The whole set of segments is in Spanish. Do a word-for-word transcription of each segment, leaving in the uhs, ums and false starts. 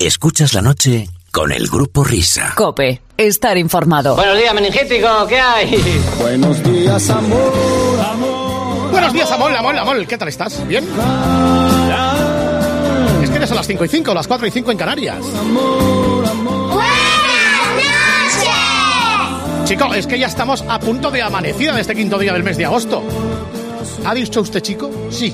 Escuchas la noche con el Grupo Risa. COPE. Estar informado. Buenos días, meningético. ¿Qué hay? Buenos días, amor, amor. Buenos días, amor, amor, amor. ¿Qué tal estás? ¿Bien? Es que eres a las cinco y cinco, las cuatro y cinco en Canarias. Amor, amor. ¡Buenas noches! Chico, es que ya estamos a punto de amanecida de este quinto día del mes de agosto. ¿Ha dicho usted, chico? Sí.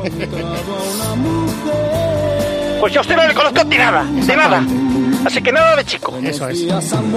Pues yo a usted no le conozco de nada, de nada. Así que nada de chico. Eso es.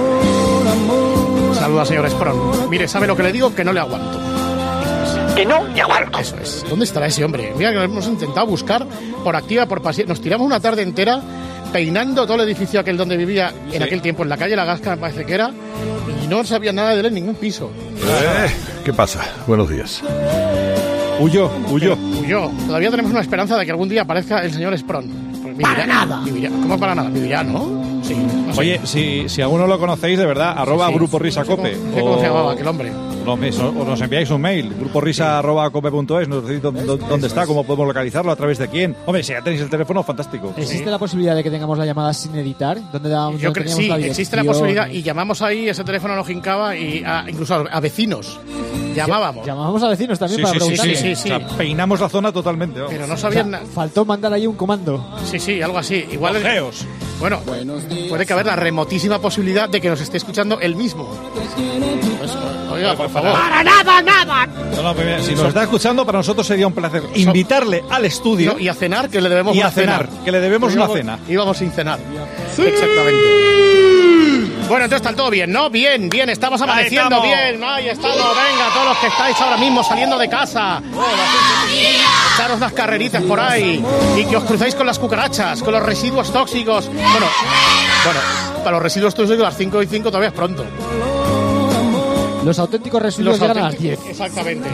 Saluda, señor Sprón. Mire, ¿sabe lo que le digo? Que no le aguanto. Que no, y aguanto. Eso es. ¿Dónde estará ese hombre? Mira que lo hemos intentado buscar por activa, por pasiva. Nos tiramos una tarde entera peinando todo el edificio aquel donde vivía en sí. aquel tiempo, en la calle La Gasca, me parece que era, y no sabía nada de él en ningún piso. Eh, ¿Qué pasa? Buenos días. Huyó, huyó. Huyó. Todavía tenemos una esperanza de que algún día aparezca el señor Sprón. Vivirá, para nada. Vivirá. ¿Cómo para nada? Vivirá, ¿no? Sí. No sé. Oye, si, si alguno lo conocéis, de verdad, arroba sí. Grupo Risa Cope. No sé cómo o... se llamaba aquel hombre. No, o nos enviáis un mail, gruporisa arroba cope punto es, nos decís dónde, dónde está, cómo podemos localizarlo, a través de quién. Hombre, si ya tenéis el teléfono, fantástico. ¿Existe sí. la posibilidad de que tengamos la llamada sin editar? ¿Dónde damos, Yo creo que sí, la existe la posibilidad, y llamamos ahí, ese teléfono no jincaba, y a, incluso a, a vecinos. Llamábamos. Llamábamos a vecinos también sí, para sí, preguntarles. Sí, sí, sí. O sea, peinamos la zona totalmente. ¿No? Pero no sabían o sea, nada. Faltó mandar ahí un comando. Sí, sí, algo así. Igual es... Bueno, puede que haber la remotísima posibilidad de que nos esté escuchando él mismo. Pues, oiga, por favor. ¡Para nada, nada! No, no, mira, si nos está escuchando, para nosotros sería un placer invitarle al estudio. No, y a cenar, que le debemos y una a cenar, cena. que le debemos íbamos, una cena. Íbamos sin cenar. Sí. Exactamente. Bueno, entonces está todo bien, ¿no? Bien, bien, estamos amaneciendo Ahí estamos. bien. Ahí estamos, venga, todos los que estáis ahora mismo saliendo de casa. Echaros las carreritas por ahí y que os cruzáis con las cucarachas, con los residuos tóxicos. Bueno, bueno, para los residuos tóxicos a las cinco y cinco todavía es pronto. Los auténticos residuos Los llegan auténticos, a las diez. Exactamente.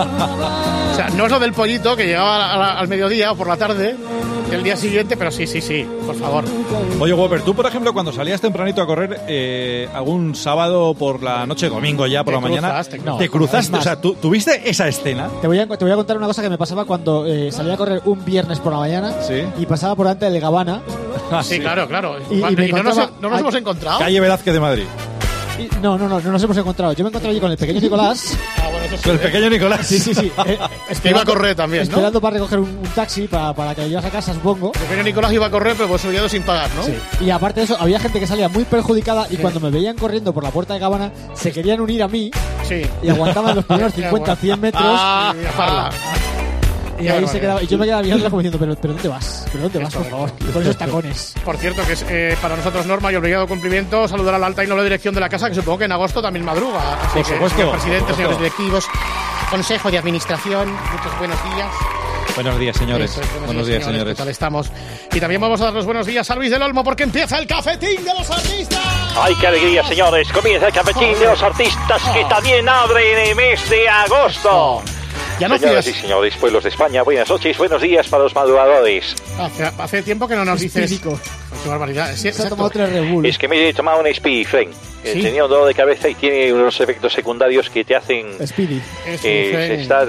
O sea, no es lo del pollito que llegaba a la, al mediodía o por la tarde del día siguiente, pero sí, sí, sí, por favor. Oye, Whopper, tú, por ejemplo, cuando salías tempranito a correr eh, algún sábado por la noche, domingo ya por te la mañana, cruzas, te, no, te cruzaste, o sea, ¿tú, ¿tuviste esa escena? Te voy, a, te voy a contar una cosa que me pasaba cuando eh, salía a correr un viernes por la mañana ¿sí? y pasaba por delante del Gabana. Ah, sí, sí, claro, claro. Y, y, y no nos, no nos hemos encontrado. Calle Velázquez de Madrid. Y, no, no, no, no nos hemos encontrado. Yo me encontré allí con el pequeño Nicolás. Ah, bueno, eso sí, con el ¿eh? pequeño Nicolás. Sí, sí, sí. Eh, es que iba a correr también, ¿no? Esperando para recoger un, un taxi para, para que lo llevas a casa, supongo. El pequeño Nicolás iba a correr, pero pues había sin pagar, ¿no? Sí. Y aparte de eso, había gente que salía muy perjudicada y sí. cuando me veían corriendo por la puerta de Gabana, se querían unir a mí. Sí. Y aguantaban los primeros cincuenta, cien metros. Ah, y a Y ahí se quedaba, y yo me quedaba mirando como diciendo, pero, pero ¿dónde vas? ¿Pero dónde vas, por favor? Con esos tacones. Por cierto, que es eh, para nosotros norma y obligado cumplimiento saludar a la alta y noble dirección de la casa, que supongo que en agosto también madruga. Así por que, supuesto. Señor presidente, por señores supuesto. directivos, consejo de administración, muchos buenos días. Buenos días, señores. Eso es, buenos, buenos días, señores. señores. ¿Qué tal estamos? Y también vamos a dar los buenos días a Luis del Olmo porque empieza el cafetín de los artistas. ¡Ay, qué alegría, señores! Comienza el cafetín de los artistas que también abre en el mes de agosto. Ya no Señoras fías. y señores, pueblos de España, buenas noches, buenos días para los madrugadores. Hace, hace tiempo que no nos dices. Espírico. Qué barbaridad. Sí, se ha tomado tres Red Bull. Es que me he tomado un Speedy Friend. ¿Sí? Tenía un dolor de cabeza y tiene unos efectos secundarios que te hacen Speedy. eh, estar.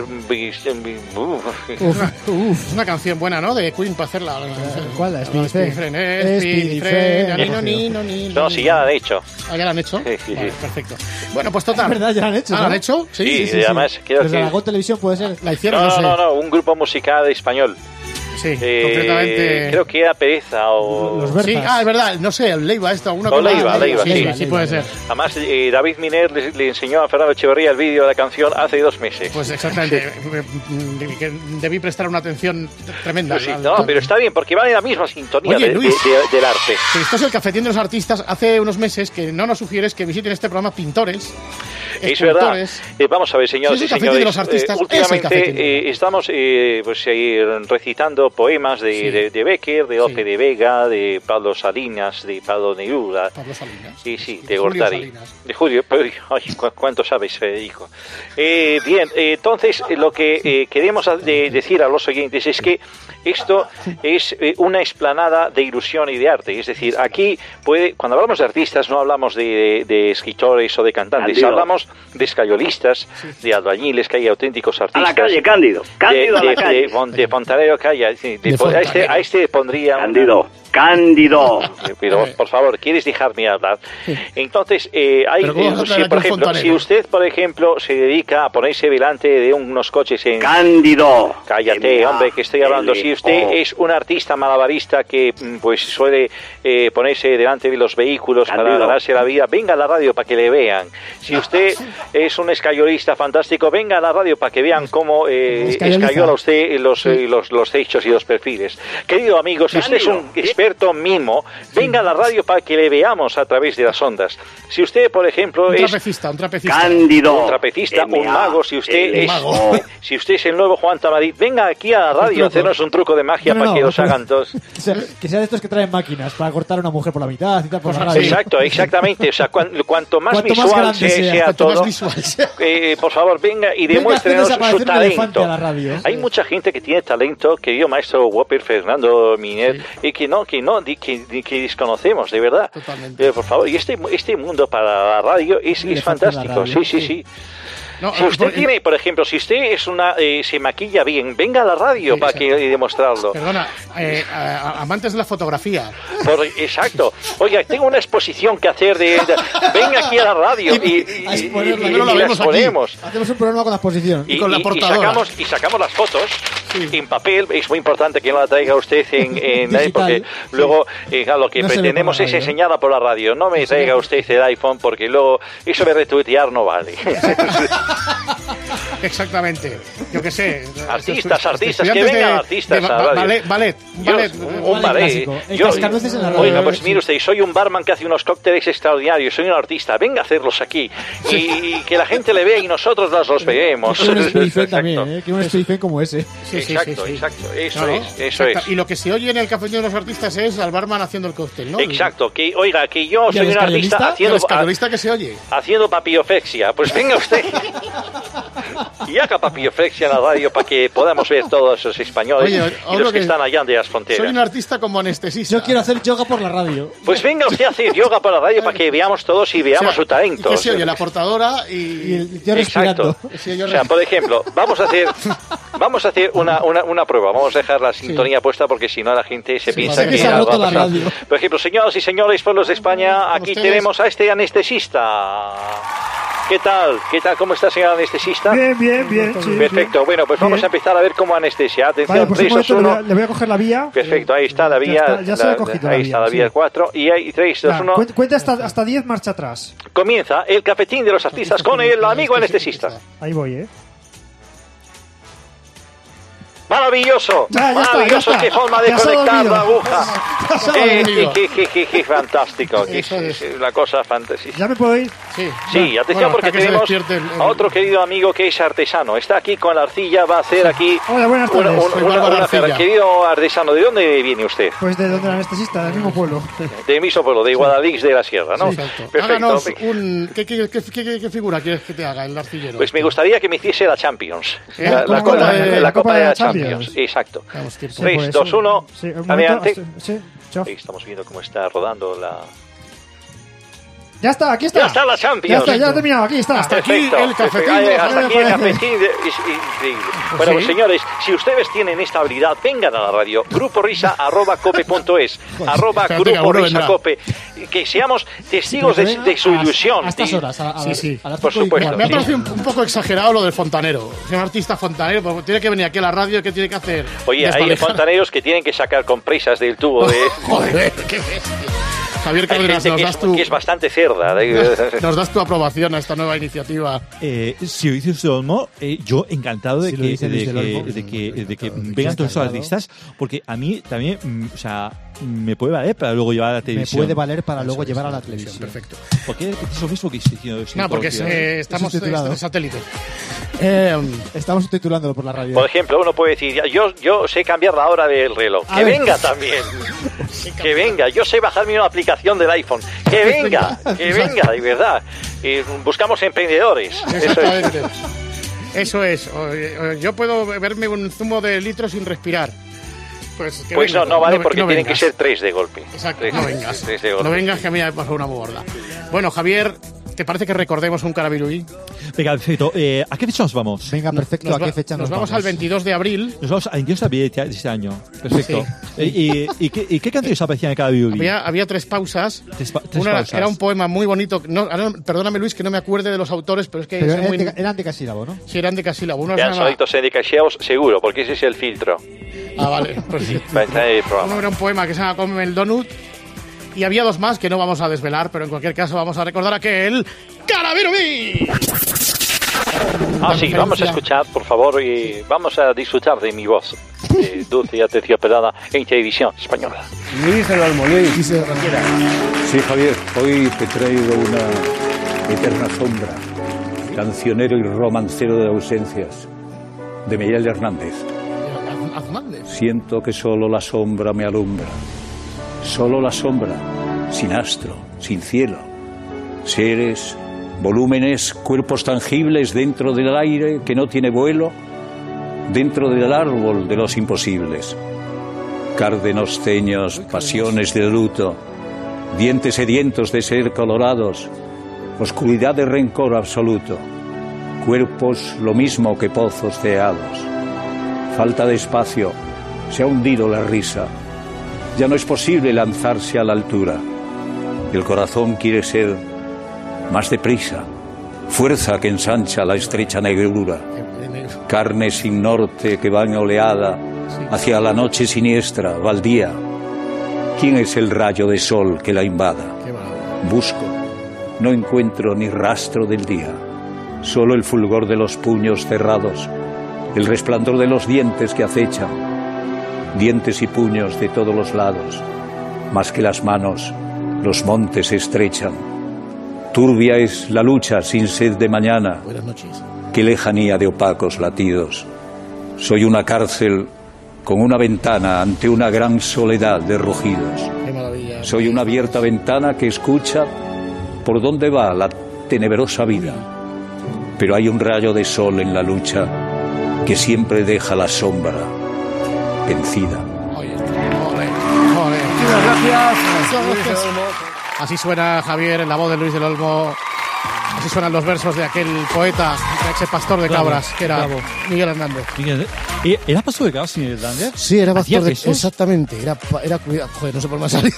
Uf, uf. Es una canción buena, ¿no? De Queen para hacerla. ¿Cuál? La Speedy Friend. Speedy Friend. No, si ya la han hecho. ¿Ah, ya la han hecho? Sí, sí, vale, sí. perfecto. Bueno, pues total. Es verdad, ya la han hecho. ¿Ah, ¿no? la han hecho? Sí, Sí, sí, sí, además sí. creo Desde que. Aragón Televisión puede ser. La hicieron, No, no, no, sé. no, no, un grupo musical español. Sí, Eh, concretamente. Creo que era Pereza o. Los Berzas. Sí, ah, es verdad, no sé, el Leiva esto, alguna O Leiva, Leiva, sí, sí. sí, puede ser. Además, eh, David Miner le, le enseñó a Fernando Echeverría el vídeo de la canción hace dos meses. Pues exactamente, debí, que debí prestar una atención tremenda. Pues sí, no, pero está bien, porque va en la misma sintonía Oye, de, Luis, de, de, del arte. Pero esto es el cafetín de los artistas. Hace unos meses que no nos sugieres que visiten este programa pintores. Es verdad. escultores. Eh, vamos a ver, señores Sí, y es el cafetín señores. de los artistas, eh, últimamente es el cafetín. eh, estamos eh, pues, eh, recitando poemas de, Sí. de, de Becker, de Lope Sí. de Vega, de Pablo Salinas, de Pablo Neruda. Pablo Salinas. Sí, sí, Y de Julio Gortari. Salinas. De Julio, pero, ay, cu- ¿cuánto sabes, Federico? Eh, bien, eh, entonces eh, lo que eh, queremos a- de- decir a los oyentes es que esto es eh, una explanada de ilusión y de arte. Es decir, aquí puede, cuando hablamos de artistas no hablamos de, de, de escritores o de cantantes, Cándido. hablamos de escayolistas, de albañiles, que hay auténticos A artistas. la calle, Cándido. Cándido de, a la de, calle. de, fon- de fontanero que haya. Sí, de- De a, este, fontanero. a este pondría... una- Cándido. Cándido. Pero, por favor, ¿quieres dejarme hablar? Entonces, eh, hay, eh, si, por ejemplo, si usted, por ejemplo, se dedica a ponerse delante de unos coches en... Cándido. Cállate, hombre, que estoy hablando. Si usted es un artista malabarista que, pues, suele eh, ponerse delante de los vehículos Cándido. Para ganarse la vida, venga a la radio para que le vean. Si usted es un escayolista fantástico, venga a la radio para que vean cómo eh, escayola usted los, eh, los, los techos y los perfiles. Querido amigo, si usted es un experto mimo, venga a la radio para que le veamos a través de las ondas. Si usted, por ejemplo, un es... trapecista, un trapecista. Cándido. Un trapecista, M A, un mago, si usted es... Mago. Si usted es el nuevo Juan Tamarit, venga aquí a la radio a hacernos un truco de magia no, no, para no, que los hagan todos. O sea, que sea de estos que traen máquinas para cortar a una mujer por la mitad y tal, por la radio. Exacto, exactamente. O sea, cuan, cuanto más cuanto visual más sea, sea, sea todo, más visual sea. Eh, por favor, venga y demuéstrenos su talento. A la radio. Hay mucha gente que tiene talento, querido maestro Whopper, Fernando Miner, sí. y que no, que no, que, que desconocemos, de verdad. Totalmente. Eh, por favor, y este, este mundo para la radio es, es fantástico. Radio, sí, sí, sí. sí. No, si usted por, tiene, por ejemplo, si usted es una eh, se maquilla bien, venga a la radio sí, para que demostrarlo. Perdona, eh, a, a, amantes de la fotografía. Por, exacto. Oiga, tengo una exposición que hacer de, de venga aquí a la radio y, y, y, y, y, y la exponemos. Hacemos un programa con la exposición y, y con la y, portadora. Y sacamos, y sacamos las fotos sí. en papel. Es muy importante que no la traiga usted en, en Digital, porque sí. luego eh, lo que no pretendemos es enseñarla por la radio. No me traiga usted el iPhone porque luego eso de retuitear no vale. Exactamente, yo qué sé. Artistas, artistas, que vengan de, artistas de, a la radio. Ballet, ballet, ballet. Yo, un, un ballet. Yo, oiga, pues mire usted, soy un barman que hace unos cócteles extraordinarios, soy un artista, venga a hacerlos aquí y, y que la gente le vea y nosotros las los veamos. Que un Spielfeld también, ¿eh? Que un Spielfeld como ese. Sí, sí, exacto, sí, sí. exacto, eso no, es, eso exacto. es. Y lo que se oye en el café de los artistas es al barman haciendo el cóctel, ¿no? Exacto, que oiga, que yo soy un artista haciendo... ¿El que se oye? Haciendo papilloflexia, pues venga usted. Y haga papilloflexia en la radio para que podamos ver todos los españoles Oye, y los que, que están allá de las fronteras. Soy un artista como anestesista. Yo quiero hacer yoga por la radio. Pues venga usted a hacer yoga por la radio para que veamos todos y veamos o sea, su talento. Y que se oye la portadora y, y el yo respirando. Sí, yo o sea, por ejemplo, vamos a hacer vamos a hacer una, una, una prueba. Vamos a dejar la sintonía sí. puesta porque si no la gente se sí, piensa que... se ha roto la radio. Por ejemplo, señoras y señores, pueblos de España, aquí ustedes... tenemos a este anestesista. ¿Qué tal? ¿Qué tal? ¿Cómo está, señor anestesista? Bien, bien, bien. Sí, perfecto. Bien. Bueno, pues vamos bien. a empezar a ver cómo anestesia. Atención, vale, pues tres, dos, uno. Le voy a coger la vía. Perfecto, ahí está la vía. Ya, está, ya se la he cogido. Ahí la está la vía vía cuatro. Sí. Y hay tres, dos, uno. Cuenta hasta, hasta diez, marcha atrás. Comienza el cafetín de los artistas con el amigo anestesista. Ahí voy, ¿eh? Maravilloso, ya, ya maravilloso, está, qué forma de conectar la aguja. Eh, qué, qué, qué, qué fantástico, qué, es una cosa fantástica. ¿Ya me puedo ir? Sí, sí atención bueno, porque tenemos el, el... a otro querido amigo que es artesano. Está aquí con la arcilla, va a hacer aquí Hola, buenas tardes. una, una, una, una querido artesano. ¿De dónde viene usted? Pues de donde el anestesista, del mismo pueblo. Del mismo pueblo, de Guadalix de la Sierra, ¿no? Sí, perfecto. Háganos un... ¿Qué, qué, qué, qué, ¿Qué figura quieres que te haga el arcillero? Pues me gustaría que me hiciese la Champions. ¿Eh? La, la, Copa, la, de, la, la Copa de la Champions. Champions. Exacto. tres, dos, uno. Sí, adelante. Sí, Ahí estamos viendo cómo está rodando la... Ya está, aquí está. Ya está la Champions. Ya está, ya ha terminado, aquí está. Hasta perfecto, aquí el cafetín. Perfecto. Hasta aquí el cafetín. De, es increíble. Bueno, ¿sí? Pues señores, si ustedes tienen esta habilidad, vengan a la radio. Grupo Risa, arroba cope punto es. Arroba Grupo Risa Cope. Que seamos testigos de, de su ilusión. A estas horas. A, a, sí, sí. A las por supuesto. Me ha parecido un, un poco exagerado lo del fontanero. Es un artista fontanero, porque tiene que venir aquí a la radio. ¿Qué tiene que hacer? Oye, hay fontaneros que tienen que sacar compresas del tubo de... Joder, qué bestia. Javier Cárdenas, nos das tu... que es bastante cerda. Nos das tu aprobación a esta nueva iniciativa. Eh, si lo dice usted, Olmo, eh, yo encantado de si que, de que, Olmo, de que, de que, de que vengan todos estos artistas, porque a mí también, mm, o sea, me puede valer para luego llevar a la televisión. Me puede valer para luego eso llevar a la televisión. Perfecto. ¿Por qué es lo mismo que estoy diciendo? No, porque eh, estamos en satélite. Eh, estamos subtitulándolo por la radio. Por ejemplo, uno puede decir, yo, yo sé cambiar la hora del reloj. Que venga también. Que venga. Yo sé bajarme una aplicación del iPhone. Que venga. Que venga, de verdad. Y buscamos emprendedores. Eso es. Eso es. Yo puedo beberme un zumo de litro sin respirar. Pues, pues venga, no, no vale no, porque no tienen que ser tres de golpe. Exacto, tres, no vengas. Tres de golpe. No vengas que a mí me ha pasado una borda. Bueno, Javier, ¿Te parece que recordemos un Carabiruí? Venga, perfecto. Eh, ¿A qué fecha nos vamos? Venga, perfecto. Nos ¿A qué va- fecha nos nos vamos al veintidós de abril. Nos vamos al veintidós de abril de este año. Perfecto. Eh, y, y, qué, ¿Y qué canciones aparecían en cada Biubi? Había, había tres pausas. Tres, pa- tres Una era- pausas. era un poema muy bonito. No, ahora, perdóname, Luis, que no me acuerde de los autores, pero es que Pero son eran, muy... de- eran decasílabo, ¿no? Sí, eran de casílabo. Uno se Vean llama... sonidos endicasiados seguro, porque ese es el filtro. Ah, vale. Pues sí. Para entrar en el programa. Uno era un poema que se llama Come el Donut. Y había dos más que no vamos a desvelar, pero en cualquier caso vamos a recordar aquel Carabiruí. Ah, sí, vamos a escuchar, por favor, y vamos a disfrutar de mi voz eh, dulce y aterciopelada en televisión española. Luis del Olmo, Luis. Sí, Javier, hoy te traigo una eterna sombra, cancionero y romancero de ausencias, de Miguel Hernández. Aznández. Siento que solo la sombra me alumbra, solo la sombra, sin astro, sin cielo, seres, volúmenes, cuerpos tangibles dentro del aire que no tiene vuelo, dentro del árbol de los imposibles. Cárdenos ceños, pasiones de luto, dientes sedientos de ser colorados, oscuridad de rencor absoluto, cuerpos lo mismo que pozos ceados. Falta de espacio, se ha hundido la risa, ya no es posible lanzarse a la altura. El corazón quiere ser más deprisa, fuerza que ensancha la estrecha negrura, carne sin norte que va en oleada hacia la noche siniestra, baldía. ¿Quién es el rayo de sol que la invada? Busco, no encuentro ni rastro del día, solo el fulgor de los puños cerrados, el resplandor de los dientes que acechan, dientes y puños de todos los lados, más que las manos, los montes se estrechan. Turbia es la lucha sin sed de mañana. Buenas noches. Qué lejanía de opacos latidos. Soy una cárcel con una ventana ante una gran soledad de rugidos. Qué maravilla. Soy una abierta ventana que escucha por dónde va la tenebrosa vida. Pero hay un rayo de sol en la lucha que siempre deja la sombra vencida. Oye, ole, ole. Gracias. Así suena Javier en la voz de Luis del Olmo. Así suenan los versos de aquel poeta, de ese pastor de Bravo, cabras, que era bravo. Miguel Hernández. Miguel, ¿eh, ¿Era pastor de cabras, Miguel Hernández? Sí, era ¿Hacía pastor de... quesos? Exactamente, era, pa- era cuida- joder, no sé por qué me ha salido.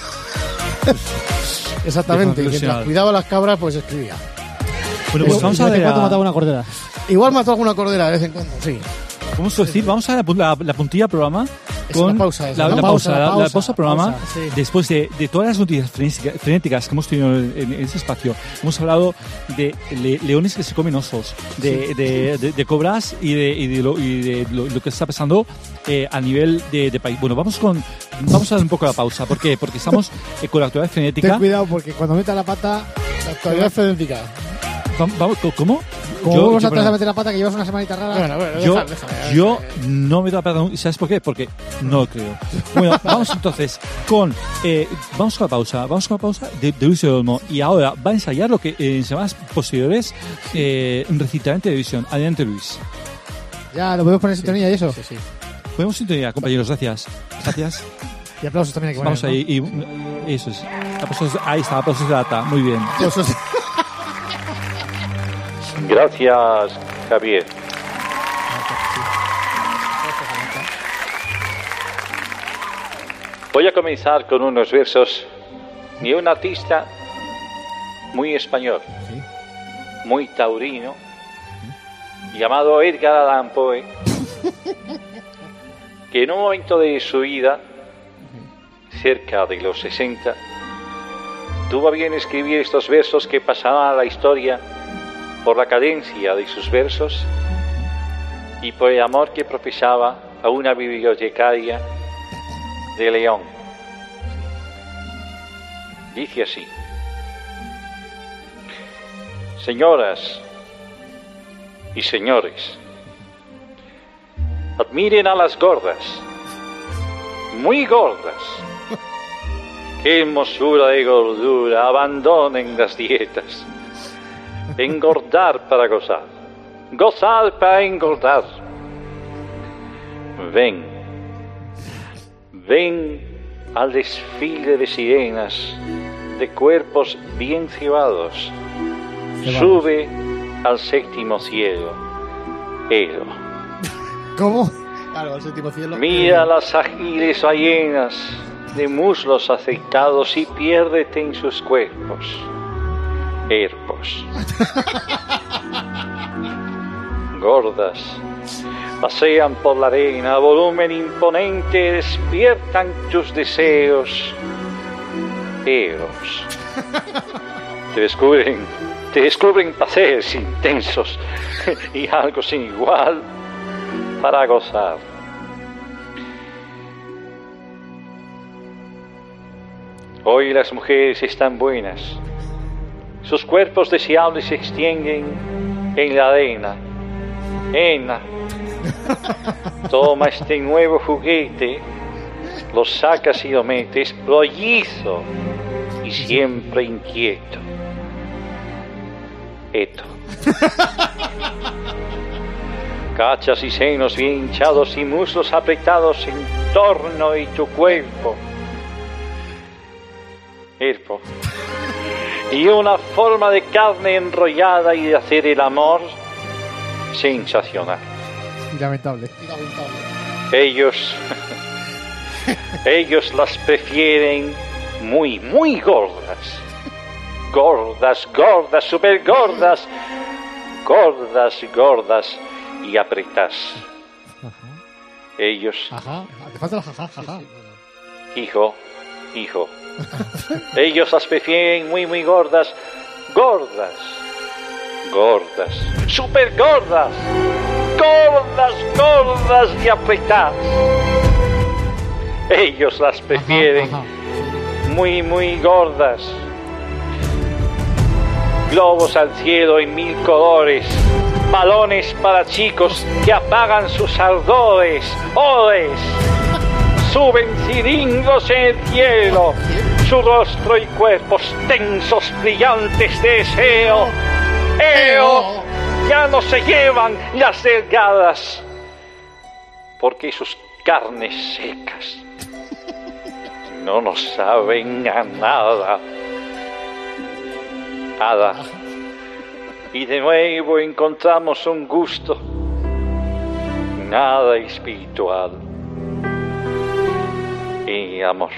Exactamente, Deja mientras ilusionar. cuidaba las cabras, pues escribía. Bueno, pues vamos de a vez en ver. cuando a- mataba una cordera. Igual mató alguna cordera de vez en cuando, sí. Vamos a decir, vamos a la, la, la puntilla del programa Es con la pausa, es la, la la pausa, pausa, la la, la pausa, pausa del programa. pausa, sí. Después de, de todas las noticias frenética- frenéticas que hemos tenido en, en ese espacio, hemos hablado de le- leones que se comen osos, de, de, de, de cobras y de, y de, lo, y de lo, lo que está pasando eh, a nivel de, de país. Bueno, vamos con vamos a dar un poco la pausa. ¿Por qué? Porque estamos eh, con la actualidad frenética. Ten cuidado porque cuando meta la pata... La actualidad frenética. Vam- vamos, ¿Cómo? Como Yo- vamos yo, atrás a perdón. meter la pata que llevas una semanita rara... Bueno, bueno, Yo, deja- deja- yo no me doy perdón. ¿Sabes por qué? Porque no lo creo. Bueno, vamos entonces con. Eh, vamos con la pausa. Vamos con la pausa de, de Luis del Olmo. Y ahora va a ensayar lo que eh, en semanas posteriores eh, recitará en televisión. Adelante, Luis. Ya, lo podemos poner en sintonía y eso. Sí, sí. Podemos sintonía, compañeros. Gracias. Gracias. Y aplausos también hay que Vamos poner, ahí. Y, eso es. Aplausos- ahí está, aplausos de data. Muy bien. Pues, o sea, Gracias, Javier. Voy a comenzar con unos versos de un artista muy español, muy taurino, llamado Edgar Allan Poe, que en un momento de su vida, cerca de los sesenta, tuvo a bien escribir estos versos que pasarán a la historia por la cadencia de sus versos y por el amor que profesaba a una bibliotecaria de León. Dice así: señoras y señores, admiren a las gordas, muy gordas. ¡Qué hermosura de gordura! Abandonen las dietas. Engordar para gozar, gozar para engordar. Ven, ven al desfile de sirenas, de cuerpos bien cebados, sube al séptimo cielo. Ero. ¿Cómo? Claro, al séptimo cielo. Mira las ágiles ballenas de muslos aceitados y piérdete en sus cuerpos. Herpos. Gordas. Pasean por la arena, a volumen imponente, despiertan tus deseos. Eros. Te descubren, te descubren placeres intensos y algo sin igual para gozar. Hoy las mujeres están buenas. Sus cuerpos deseables se extienden en la arena. Ena, toma este nuevo juguete, lo sacas y lo metes, rollizo y siempre inquieto. Eto. Cachas y senos bien hinchados y muslos apretados en torno de tu cuerpo. Herpo. Y una forma de carne enrollada y de hacer el amor sensacional. Y lamentable. Ellos, ellos las prefieren muy, muy gordas. Gordas, gordas, super gordas. Gordas, gordas y apretadas. Ellos. Ajá. Te falta la jaja, jaja. Hijo, hijo. Ellos las prefieren muy, muy gordas. Gordas. Gordas. Super gordas. Gordas, gordas y apretadas. Ellos las prefieren ajá, ajá. muy, muy gordas. Globos al cielo en mil colores. Balones para chicos que apagan sus ardores. ¡Odes! Suben cilindros en el cielo. Su rostro y cuerpos tensos, brillantes de deseo. ¡Eo! Ya no se llevan las delgadas, porque sus carnes secas no nos saben a nada. Nada. Y de nuevo encontramos un gusto nada espiritual y amor.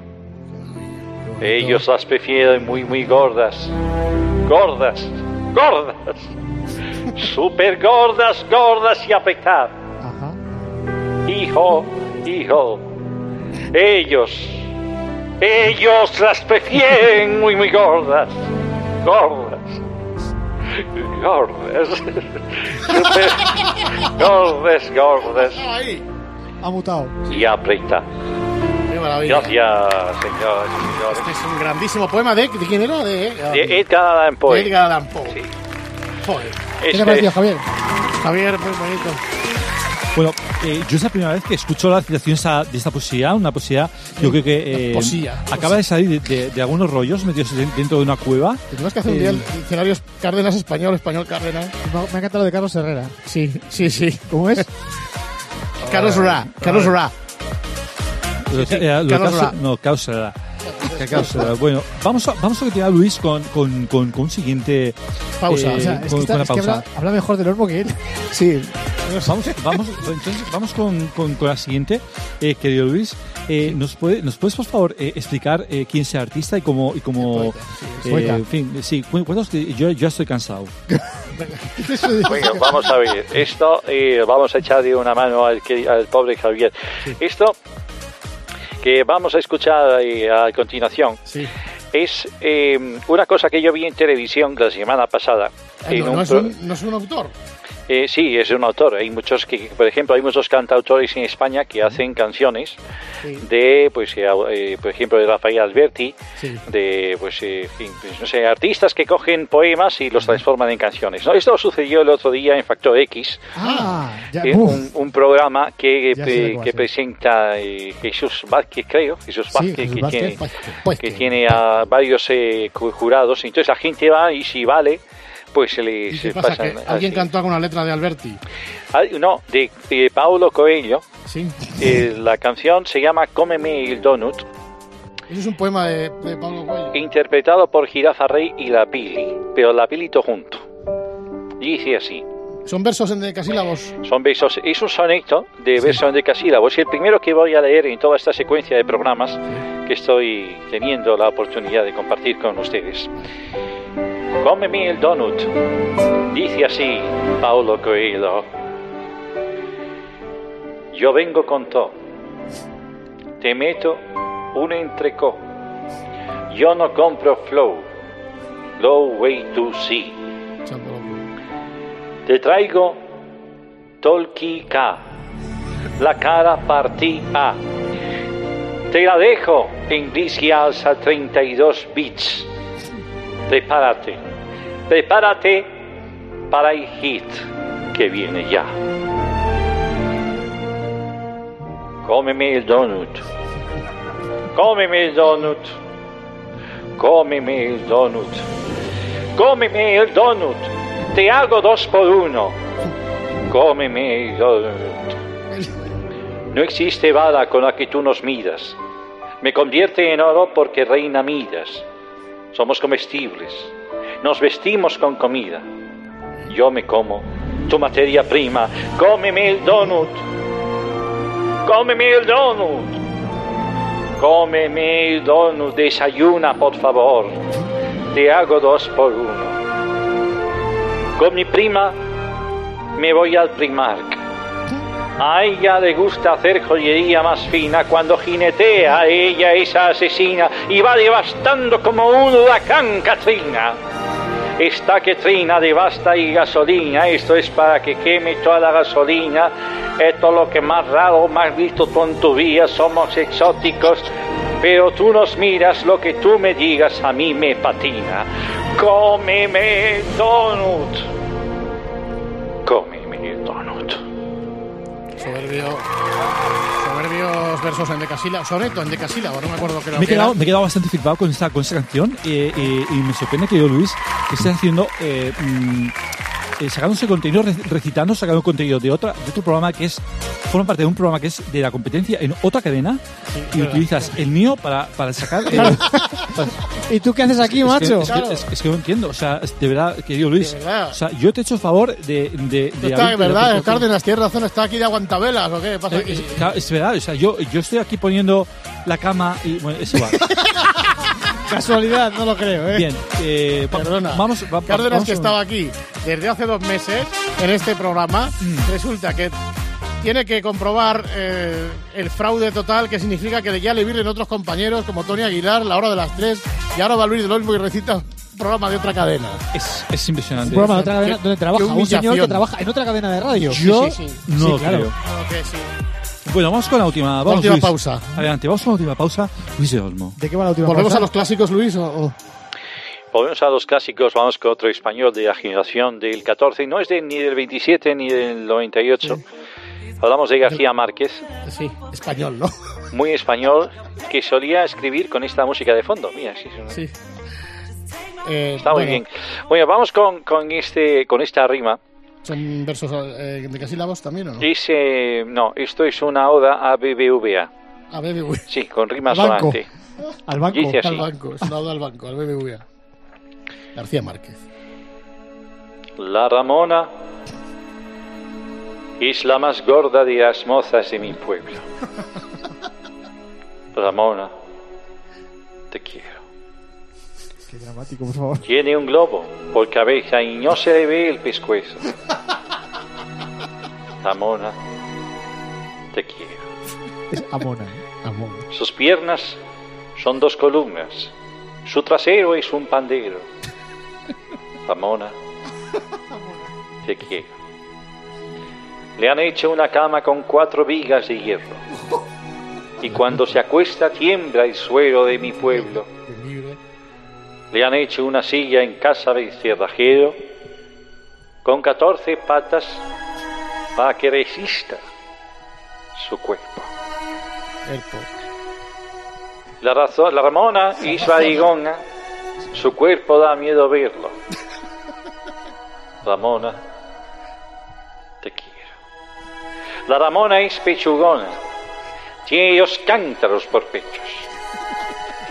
Ellos las prefieren muy, muy gordas. Gordas, gordas. Super gordas, gordas y apretadas. Hijo, hijo. Ellos, ellos las prefieren muy, muy gordas. Gordas. Gordas. Super gordas, gordas. Ha mutado. Y apretadas. Qué maravilla. Gracias, señoras y señores. Este es un grandísimo poema de... ¿De quién era? De, De Edgar Allan Poe. de Edgar Allan Poe. Sí. Joder. ¿Qué Este te ha parecido, Javier? Javier, muy bonito. Bueno, eh, yo es la primera vez que escucho la citación esa- de esta poesía, una poesía, yo creo que eh, Poesía, acaba de salir de, de- de algunos rollos metidos de- dentro de una cueva. Tenemos que hacer un día el diccionario Cárdenas español, español Cárdenas. Me ha me ha encantado lo de Carlos Herrera. Sí, sí, sí. ¿Cómo es? Carlos Ra, Carlos Ra. Lo de- sí, eh, lo de Carlos causa- Ra. no, causa. Que causa. Bueno, vamos a, vamos a continuar, Luis, con, con, con, con un siguiente. Pausa. eh, O sea, es con, que, está- con una es que pausa. habla, habla mejor del horno que él. Sí. Vamos, vamos, entonces, vamos con, con, con la siguiente, eh, querido Luis. Eh, ¿nos, puede, ¿Nos puedes, por favor, eh, explicar eh, quién es el artista y cómo... Y cómo eh, poeta. en fin, sí, cu- cuéntanos que yo ya estoy cansado. Bueno, vamos a ver. Esto, eh, vamos a echarle una mano al, que- al pobre Javier. Esto que vamos a escuchar eh, a continuación Sí. es eh, una cosa que yo vi en televisión la semana pasada. Ay, en no, un no es pro- un, no es un autor. Eh, sí, es un autor. Hay muchos que, por ejemplo, hay muchos cantautores en España que hacen canciones Sí. de, pues, eh, eh, por ejemplo, de Rafael Alberti, Sí. de, pues, eh, en fin, pues, no sé, artistas que cogen poemas y los transforman en canciones, ¿no? Esto sucedió el otro día en Factor X, Ah, ya. eh, uf. un, un programa que, Ya sé de eh, cuál que es. presenta eh, Jesús Vázquez, creo, Jesús Sí, Vázquez, Jesús que, Vázquez. tiene, Pues que que- tiene a varios eh, ju- jurados. Entonces la gente va y si vale, pues se ¿Y les qué pasa? pasan ¿Que ¿Alguien así. cantó alguna letra de Alberti? Ah, no, de, de Paulo Coelho. Sí. Eh, la canción se llama Cómeme el donut Eso es un poema de, de Pablo Coelho. Interpretado por Jirafa Rey y la Pili, pero la Pili todo junto. Dice así. Son versos en decasílabos. Son versos, es un soneto de versos en decasílabos. Y el primero que voy a leer en toda esta secuencia de programas que estoy teniendo la oportunidad de compartir con ustedes. Cómeme el donut. Dice así Paulo Coelho. Yo vengo con todo. Te meto un entrecó. Yo no compro flow. Low way to see. Te traigo Tolkika, la cara partida. Te la dejo en Disky Alza treinta y dos bits. Prepárate, prepárate para el hit que viene ya. Cómeme el donut, cómeme el donut, cómeme el donut, cómeme el donut. Te hago dos por uno. Cómeme el donut. No existe vara con la que tú nos midas. Me convierte en oro porque reina Midas. Somos comestibles. Nos vestimos con comida. Yo me como tu materia prima. Cómeme el donut. Cómeme el donut. Cómeme el donut. Desayuna, por favor. Te hago dos por uno. Con mi prima me voy al Primark. A ella le gusta hacer joyería más fina. Cuando jinetea a ella esa asesina y va devastando como un huracán Katrina. Esta que trina devasta y gasolina. Esto es para que queme toda la gasolina. Esto es lo que más raro, más visto tú en tu vida. Somos exóticos, pero tú nos miras. Lo que tú me digas a mí me patina. Cómeme el donut. Cómeme el donut. Soberbio. Soberbios versos en decasílabos. Soneto en decasílabos, no me acuerdo qué era. Me he que quedado, era. me he quedado bastante flipado con esta, con esta canción eh, eh, y me sorprende que yo, Luis, que estés haciendo, eh, mm, eh, sacándose contenido, re- recitando, sacando contenido de, otra, de otro programa que es, forma parte de un programa que es de la competencia en otra cadena Sí, y verdad, utilizas verdad. el mío para, para sacar... eh, para- ¿Y tú qué haces aquí, es macho? Que, es, que, es, es que no entiendo, o sea, es de verdad, querido Luis, De verdad. o sea, yo te he hecho el favor de... de, de Está, haber- ¿verdad? de- El Cárdenas, tienes razón, está aquí de aguantabelas, ¿o qué pasa Eh, aquí? Es, claro, es verdad, o sea, yo, yo estoy aquí poniendo la cama y... Bueno, es igual. Casualidad, no lo creo, ¿eh? Bien, eh, va- Perdona. vamos... va- Cárdenas, vamos que a- estaba aquí desde hace dos meses en este programa, Mm. resulta que tiene que comprobar eh, el fraude total, que significa que ya le vienen otros compañeros como Tony Aguilar, La Hora de las Tres, y ahora va Luis del Olmo y recita un programa de otra cadena. Es, es impresionante. Un programa de otra cadena Qué- donde trabaja qué un señor que humillación. trabaja en otra cadena de radio. Yo sí, sí. no Sí, lo claro. creo. Ok, sí. Bueno, vamos con la última. Vamos, última Luis. pausa. Adelante, vamos con la última pausa. Luis de Olmo. ¿De qué va la última ¿Volvemos pausa? a los clásicos, Luis? O, o- Volvemos a los clásicos, vamos con otro español de la generación del catorce. No es de, ni del veintisiete ni del noventa y ocho. Hablamos de García Márquez, Sí, español, ¿no? muy español, que solía escribir con esta música de fondo. Mira, sí, es una- Sí. Eh, está muy bueno, bien. Bueno, vamos con, con, este, con esta rima. ¿Son versos eh, de casílabos también o no? Es, eh, no, esto es una oda a B B V A. A B B V A. Sí, con rima Al banco. sonante. Al banco. Dice así. Al banco, es una oda al banco, al B B V A. García Márquez. La Ramona es la más gorda de las mozas de mi pueblo. Ramona, te quiero. Qué dramático, por favor. Tiene un globo por cabeza y no se le ve el pescuezo. Ramona, te quiero. Es Amona, ¿eh? Amona. Sus piernas son dos columnas. Su trasero es un pandero. Ramona, te quiero. Le han hecho una cama con cuatro vigas de hierro. Y cuando se acuesta tiembla el suelo de mi pueblo. Le han hecho una silla en casa del cerrajero con catorce patas para que resista su cuerpo. El po. La, razo- la Ramona es barrigona, su cuerpo da miedo verlo. Ramona, te quiero. La Ramona es pechugona, tiene dos cántaros por pechos.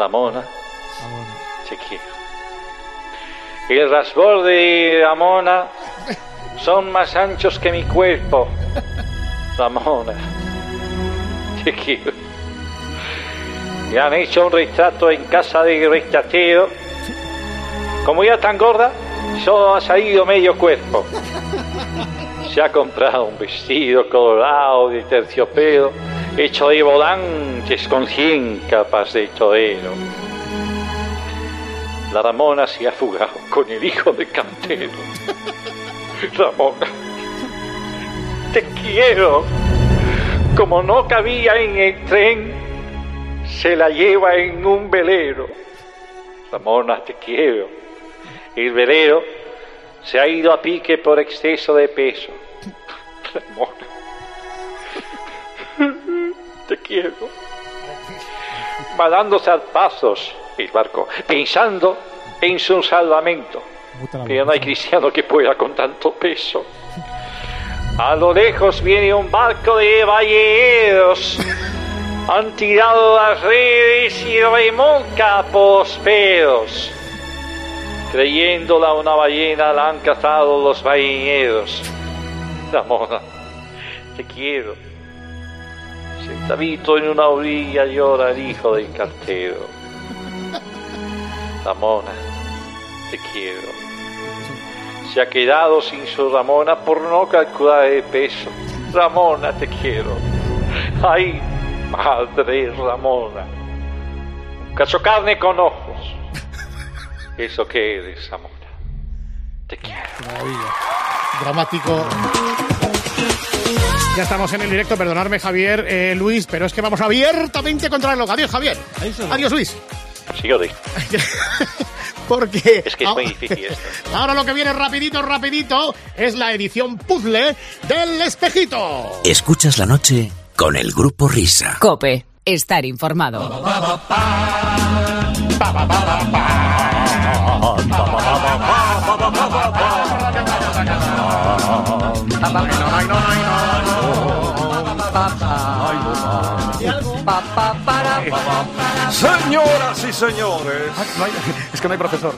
Ramona, te quiero. El rasborde de Ramona son más anchos que mi cuerpo. Ramona, te quiero. Me han hecho un retrato en casa de retratero. Como ya tan gorda, solo ha salido medio cuerpo. Se ha comprado un vestido colorado de terciopelo, hecho de volantes con cien capas de torero. La Ramona se ha fugado con el hijo de cantero. Ramona, te quiero. Como no cabía en el tren, se la lleva en un velero. Ramona, te quiero. El velero se ha ido a pique por exceso de peso. Ramona, te quiero. Va dando zarpazos el barco, pensando en su salvamento. Pero no hay cristiano que pueda con tanto peso. A lo lejos viene un barco de balleneros. Han tirado las redes y remolca por los pelos. Creyéndola una ballena la han cazado los balleneros. Ramona, te quiero. Sentadito en una orilla llora el hijo del cartero. Ramona, te quiero. Se ha quedado sin su Ramona por no calcular el peso. Ramona, te quiero. Ay, madre Ramona. Un cacho carne con ojos. Eso que eres, Ramona. Te quiero. Maravilla. Dramático. Ya estamos en el directo, perdonadme Javier, eh, Luis, pero es que vamos abiertamente contra el reloj. Adiós, Javier. Adiós, Luis. Sí, yo digo. Porque es que es muy difícil esto. Ahora lo que viene rapidito, rapidito, es la edición puzzle del Espejito. Escuchas la noche con el Grupo Risa. COPE. Estar informado. Señoras y señores, es que no hay profesor.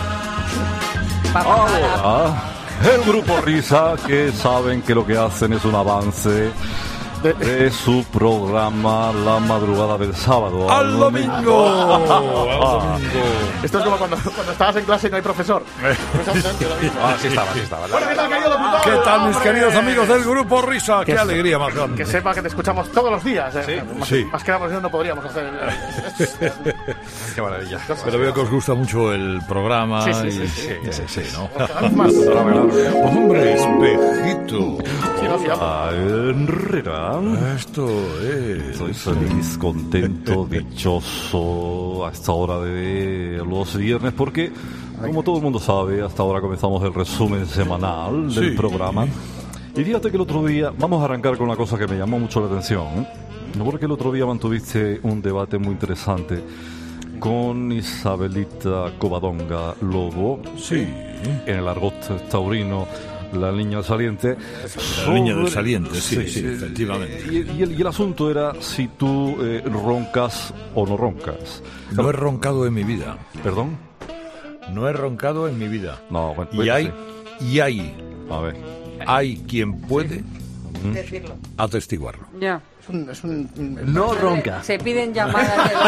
Ahora, el Grupo Risa, que saben que lo que hacen es un avance de su programa La Madrugada del Sábado ¡Al domingo! ¡Al domingo! Esto es como cuando, cuando estabas en clase y no hay profesor. Ah, sí estaba, sí estaba. Bueno, ¿qué tal, querido locutor? ¿Qué tal, mis queridos amigos del Grupo Risa? ¡Qué Que alegría más grande! Que sepa que te escuchamos todos los días. ¿eh? Sí, más, sí. más que nada, no podríamos hacer... ¡Qué maravilla! Pero veo que os gusta mucho el programa. Sí, sí, y... sí, sí, sí, sí, sí, ¿no? Hombre, espejito. Sí, no, sí, a Herrera. Esto es... Estoy feliz, contento, dichoso a esta hora de los viernes porque, como todo el mundo sabe, hasta ahora comenzamos el resumen semanal del Sí. programa. Y fíjate que el otro día, vamos a arrancar con una cosa que me llamó mucho la atención, ¿eh? Porque el otro día mantuviste un debate muy interesante con Isabelita Covadonga Lobo, Sí. en el argot taurino, la niña del saliente. La niña del saliente, sí, sí, efectivamente. Y, y el, y el asunto era si tú eh, roncas o no roncas. No he roncado en mi vida. ¿Perdón? No he roncado en mi vida. No, bueno, Y bueno, hay, sí. y hay, A ver. hay quien puede Decirlo. atestiguarlo. Ya. Es un, es un, No ronca. Se piden llamadas de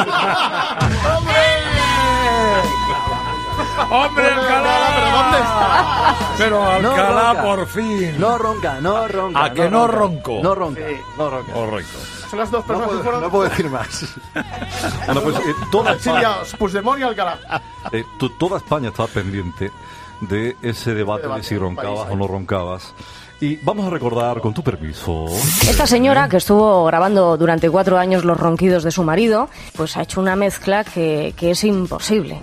¡Hombre, Alcalá! ¿Pero dónde está? Pero No Alcalá, ronca. por fin. No ronca, no ronca. ¿A que no ronco? No ronca, Sí. no ronca. Correcto. Son las dos No personas que puedo, fueron... no puedo decir más. Bueno, pues eh, toda, Silvia España, Puigdemont y Alcalá. eh, tu- toda España estaba pendiente de ese debate, debate de si del roncabas país, o no roncabas. Y vamos a recordar, con tu permiso... Esta señora, que estuvo grabando durante cuatro años los ronquidos de su marido, pues ha hecho una mezcla que, que es imposible.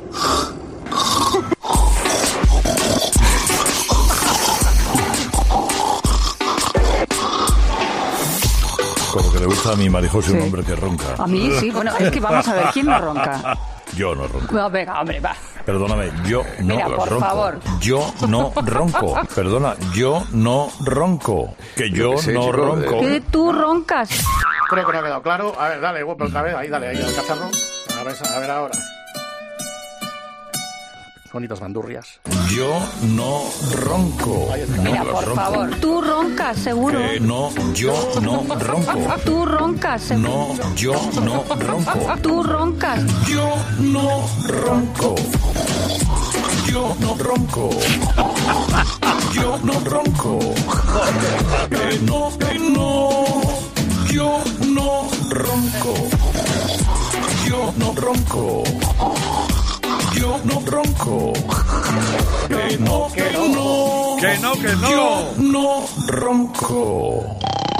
Como que le gusta a mi Marijose un Sí. hombre que ronca. A mí sí, bueno, es que vamos a ver, ¿quién no ronca? Yo no ronco. No, venga, hombre, va. Perdóname, yo no Mira, por ronco. favor. Yo no ronco. Perdona, yo no ronco. Que yo Sí, no chico, ronco. Que tú roncas. Creo que no ha quedado claro. A ver, dale, guapo, otra vez. Ahí, dale, ahí, al cacharro. A ver, a ver ahora. Bonitas bandurrias. Yo no ronco. No Mira, por ronco. favor. Tú roncas, seguro. Eh, no, yo no ronco. Tú roncas, seguro. No, yo no ronco. Tú roncas. Yo no ronco. Yo no ronco. Yo no ronco. Que no, que no. Yo no ronco. Yo no ronco. Yo no ronco. Que no, que no. Que no, que no. Yo no ronco.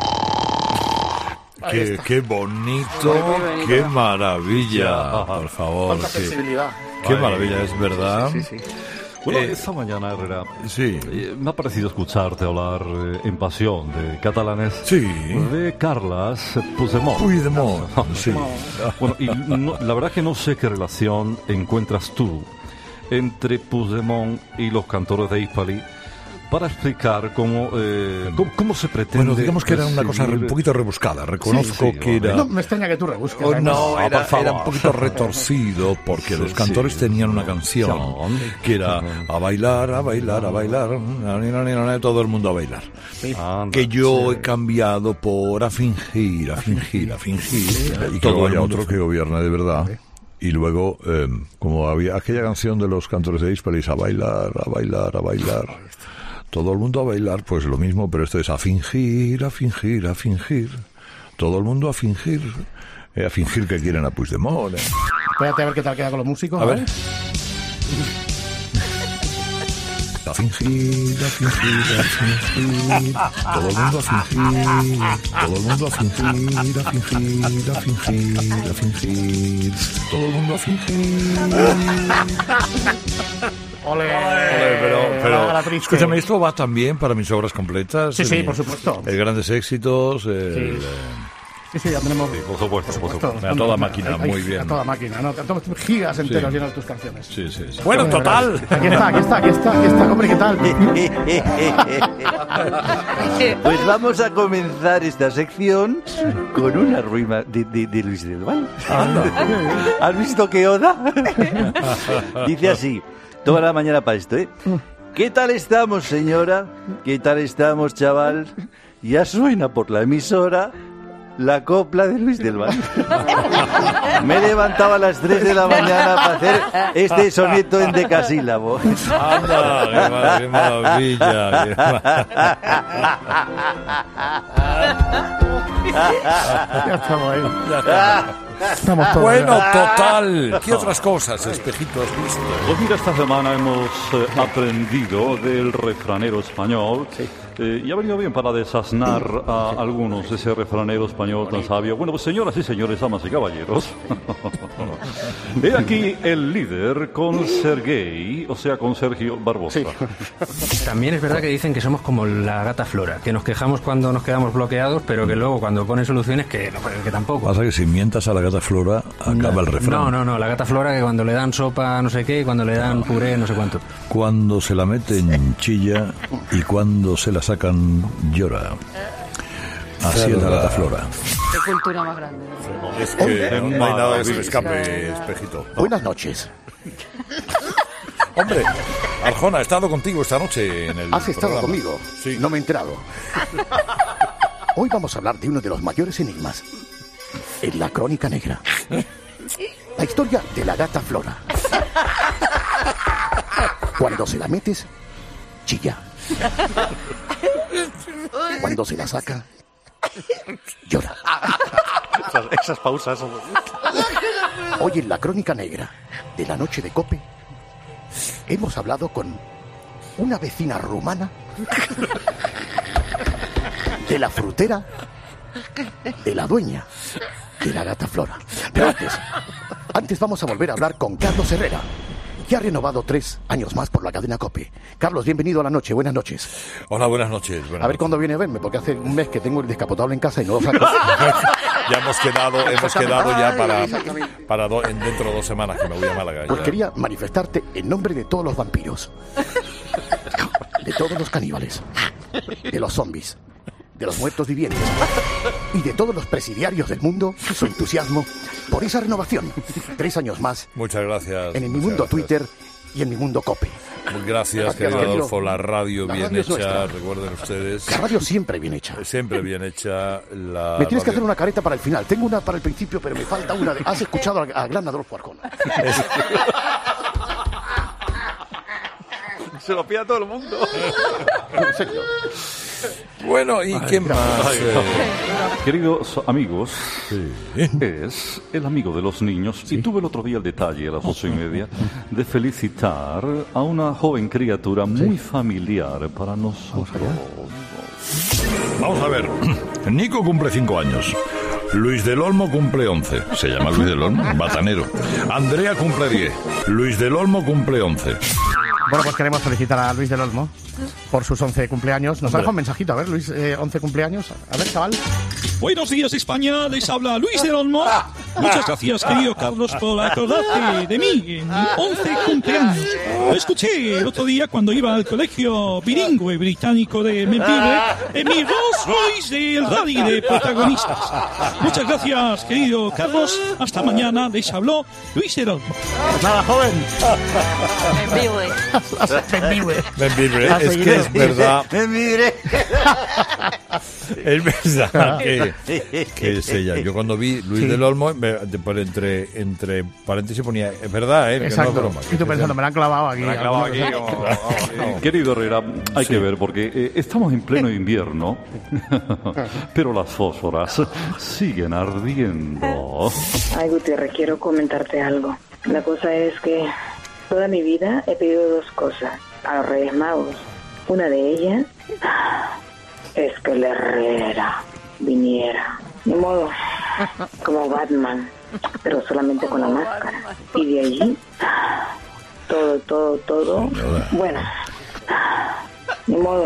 Qué, qué bonito, qué maravilla, por favor. Cuánta Qué, sensibilidad. qué maravilla, es verdad. Sí, sí, sí. Bueno, Eh, esta mañana, Herrera, Sí. eh, me ha parecido escucharte hablar eh, en pasión de catalanes, Sí. de Carles Puigdemont. Puigdemont, sí. Bueno, y no- la verdad que no sé qué relación encuentras tú entre Puigdemont y los cantores de Hispali para explicar cómo, eh, cómo, cómo se pretende... Bueno, digamos que era una cosa perseguir- un poquito rebuscada. Reconozco Sí, sí, que era... No me extraña que tú rebusques. Oh, además. no, Ah, era, por favor. era un poquito retorcido porque los cantores sí. tenían una canción que era a bailar, a bailar, a bailar, na, na, na, na, todo el mundo a bailar. Anda, Que yo sí. he cambiado por a fingir, a fingir, a fingir. Y que todo luego el haya mundo otro que gobierne de verdad. Y luego, eh, como había aquella canción de los cantores de Hispalis, a bailar, a bailar, a bailar. Todo el mundo a bailar, pues lo mismo, pero esto es a fingir, a fingir, a fingir. Todo el mundo a fingir. Eh, a fingir que quieren a Puigdemont. Eh. Espérate a ver qué tal queda con los músicos. A ver. A fingir, a fingir, a fingir. Todo el mundo a fingir. Todo el mundo a fingir, a fingir, a fingir, a fingir. Todo el mundo a fingir. Ole, Ole, pero, pero la triste. escúchame, esto va también para mis obras completas. Sí, sí, el- por supuesto. El grandes éxitos. El, Sí. eh, Sí, sí, ya tenemos. Por supuesto, por supuesto. A toda máquina, Hay- muy hay- bien. A toda máquina, ¿no? Tenemos gigas enteros Sí. llenos de tus canciones. Sí, sí, sí. Bueno, total. Aquí está, aquí está, aquí está, aquí está. Hombre, ¿qué tal? Pues vamos a comenzar esta sección con una rima de, de, de Luis del Val. ¿Has visto qué oda? Dice así, toda la mañana para esto, ¿eh? ¿Qué tal estamos, señora? ¿Qué tal estamos, chaval? Ya suena por la emisora la copla de Luis del Val. Me he levantado a las tres de la mañana para hacer este soneto en decasílabo. Anda, qué, mar- qué maravilla. Qué Ya estamos ahí. Ya estamos. Estamos todos. Bueno, ya. total. ¿Qué otras cosas, Espejito, has visto? Pues mira, esta semana hemos eh, aprendido del refranero español eh, y ha venido bien para desasnar a algunos de ese refranero español tan sabio. Bueno, pues señoras y señores, damas y caballeros, he aquí el líder con Sergei, o sea, con Sergio Barbosa. También es verdad que dicen que somos como la gata Flora, que nos quejamos cuando nos quedamos bloqueados, pero que luego cuando ponen soluciones que, no, que tampoco. Pasa que si mientas a la gata Flora, acaba el refrán. No, no, no, la gata Flora que cuando le dan sopa no sé qué y cuando le dan puré no sé cuánto. Cuando se la meten chilla y cuando se la sacan llora. Así es la gata Flora. Qué cultura más grande. Es que no, no hay nada que se me escape, Espejito. Buenas noches. Hombre, Arjona, he estado contigo esta noche en el ¿Has estado programa. conmigo? Sí. No me he enterado. Hoy vamos a hablar de uno de los mayores enigmas. En la Crónica Negra. La historia de la gata Flora. Cuando se la metes, chilla. Cuando se la saca, llora. Esas, esas pausas. Hoy en la Crónica Negra de la noche de Cope hemos hablado con una vecina rumana de la frutera de la dueña de la gata Flora. Pero antes, antes vamos a volver a hablar con Carlos Herrera, que ha renovado tres años más por la cadena COPE. Carlos, bienvenido a la noche, buenas noches. Hola, buenas noches. Buenas A ver cuándo viene a verme, porque hace un mes que tengo el descapotable en casa y no lo saco. Ya hemos quedado, hemos quedado ya para, Exactamente. para do- en dentro de dos semanas que me voy a Málaga. Pues ya. quería manifestarte en nombre de todos los vampiros, de todos los caníbales, de los zombies, de los muertos vivientes, y de todos los presidiarios del mundo su entusiasmo por esa renovación. Tres años más. Muchas gracias. En el Mi Mundo Twitter y en Mi Mundo Cope. Muy gracias, Gracias, querido querido. Adolfo. La radio La bien radio es hecha, nuestra. recuerden ustedes. La radio siempre bien hecha. Siempre bien hecha. La Me tienes que radio- hacer una careta para el final. Tengo una para el principio, pero me falta una. De... ¿Has escuchado a, a gran Adolfo Arjona? Se lo pide todo el mundo. En serio. Bueno, ¿y quién más? Eh, Queridos amigos, es el amigo de los niños y tuve el otro día el detalle a las ocho y media de felicitar a una joven criatura muy familiar para nosotros. Vamos a ver. Nico cumple cinco años. Luis del Olmo cumple once. Se llama Luis del Olmo, batanero. Andrea cumple diez. Luis del Olmo cumple once. Bueno, pues queremos felicitar a Luis del Olmo por sus once cumpleaños. Nos ha Hombre. dejado un mensajito. A ver, Luis, eh, once cumpleaños. A ver, chaval. Buenos días, España. Les habla Luis del Olmo. Muchas gracias, querido Carlos, por acordarte de mí en mi once cumpleaños. Lo escuché el otro día cuando iba al colegio bilingüe británico de Memphis en mi Rolls Royce del rally de protagonistas. Muchas gracias, querido Carlos. Hasta mañana. Les habló Luis del Olmo. Pues nada, joven. Benvibre. Es que es verdad. Benvibre. Es verdad que, que es ella. Yo cuando vi Luis Sí. del Olmo, me- de- por entre, entre paréntesis ponía, es verdad, ¿eh? Que no es Exacto. broma. Y tú pensando, me la han clavado aquí. Me la han clavado aquí, como- Eh, Querido Herrera, hay que ver porque eh, estamos en pleno invierno, pero las fósforas siguen ardiendo. Ay, Gutiérrez, quiero comentarte algo. La cosa es que toda mi vida he pedido dos cosas a los Reyes Magos. Una de ellas es que el Herrera viniera. Ni modo, como Batman, pero solamente con la máscara. Y de allí, todo, todo, todo. Bueno, ni modo.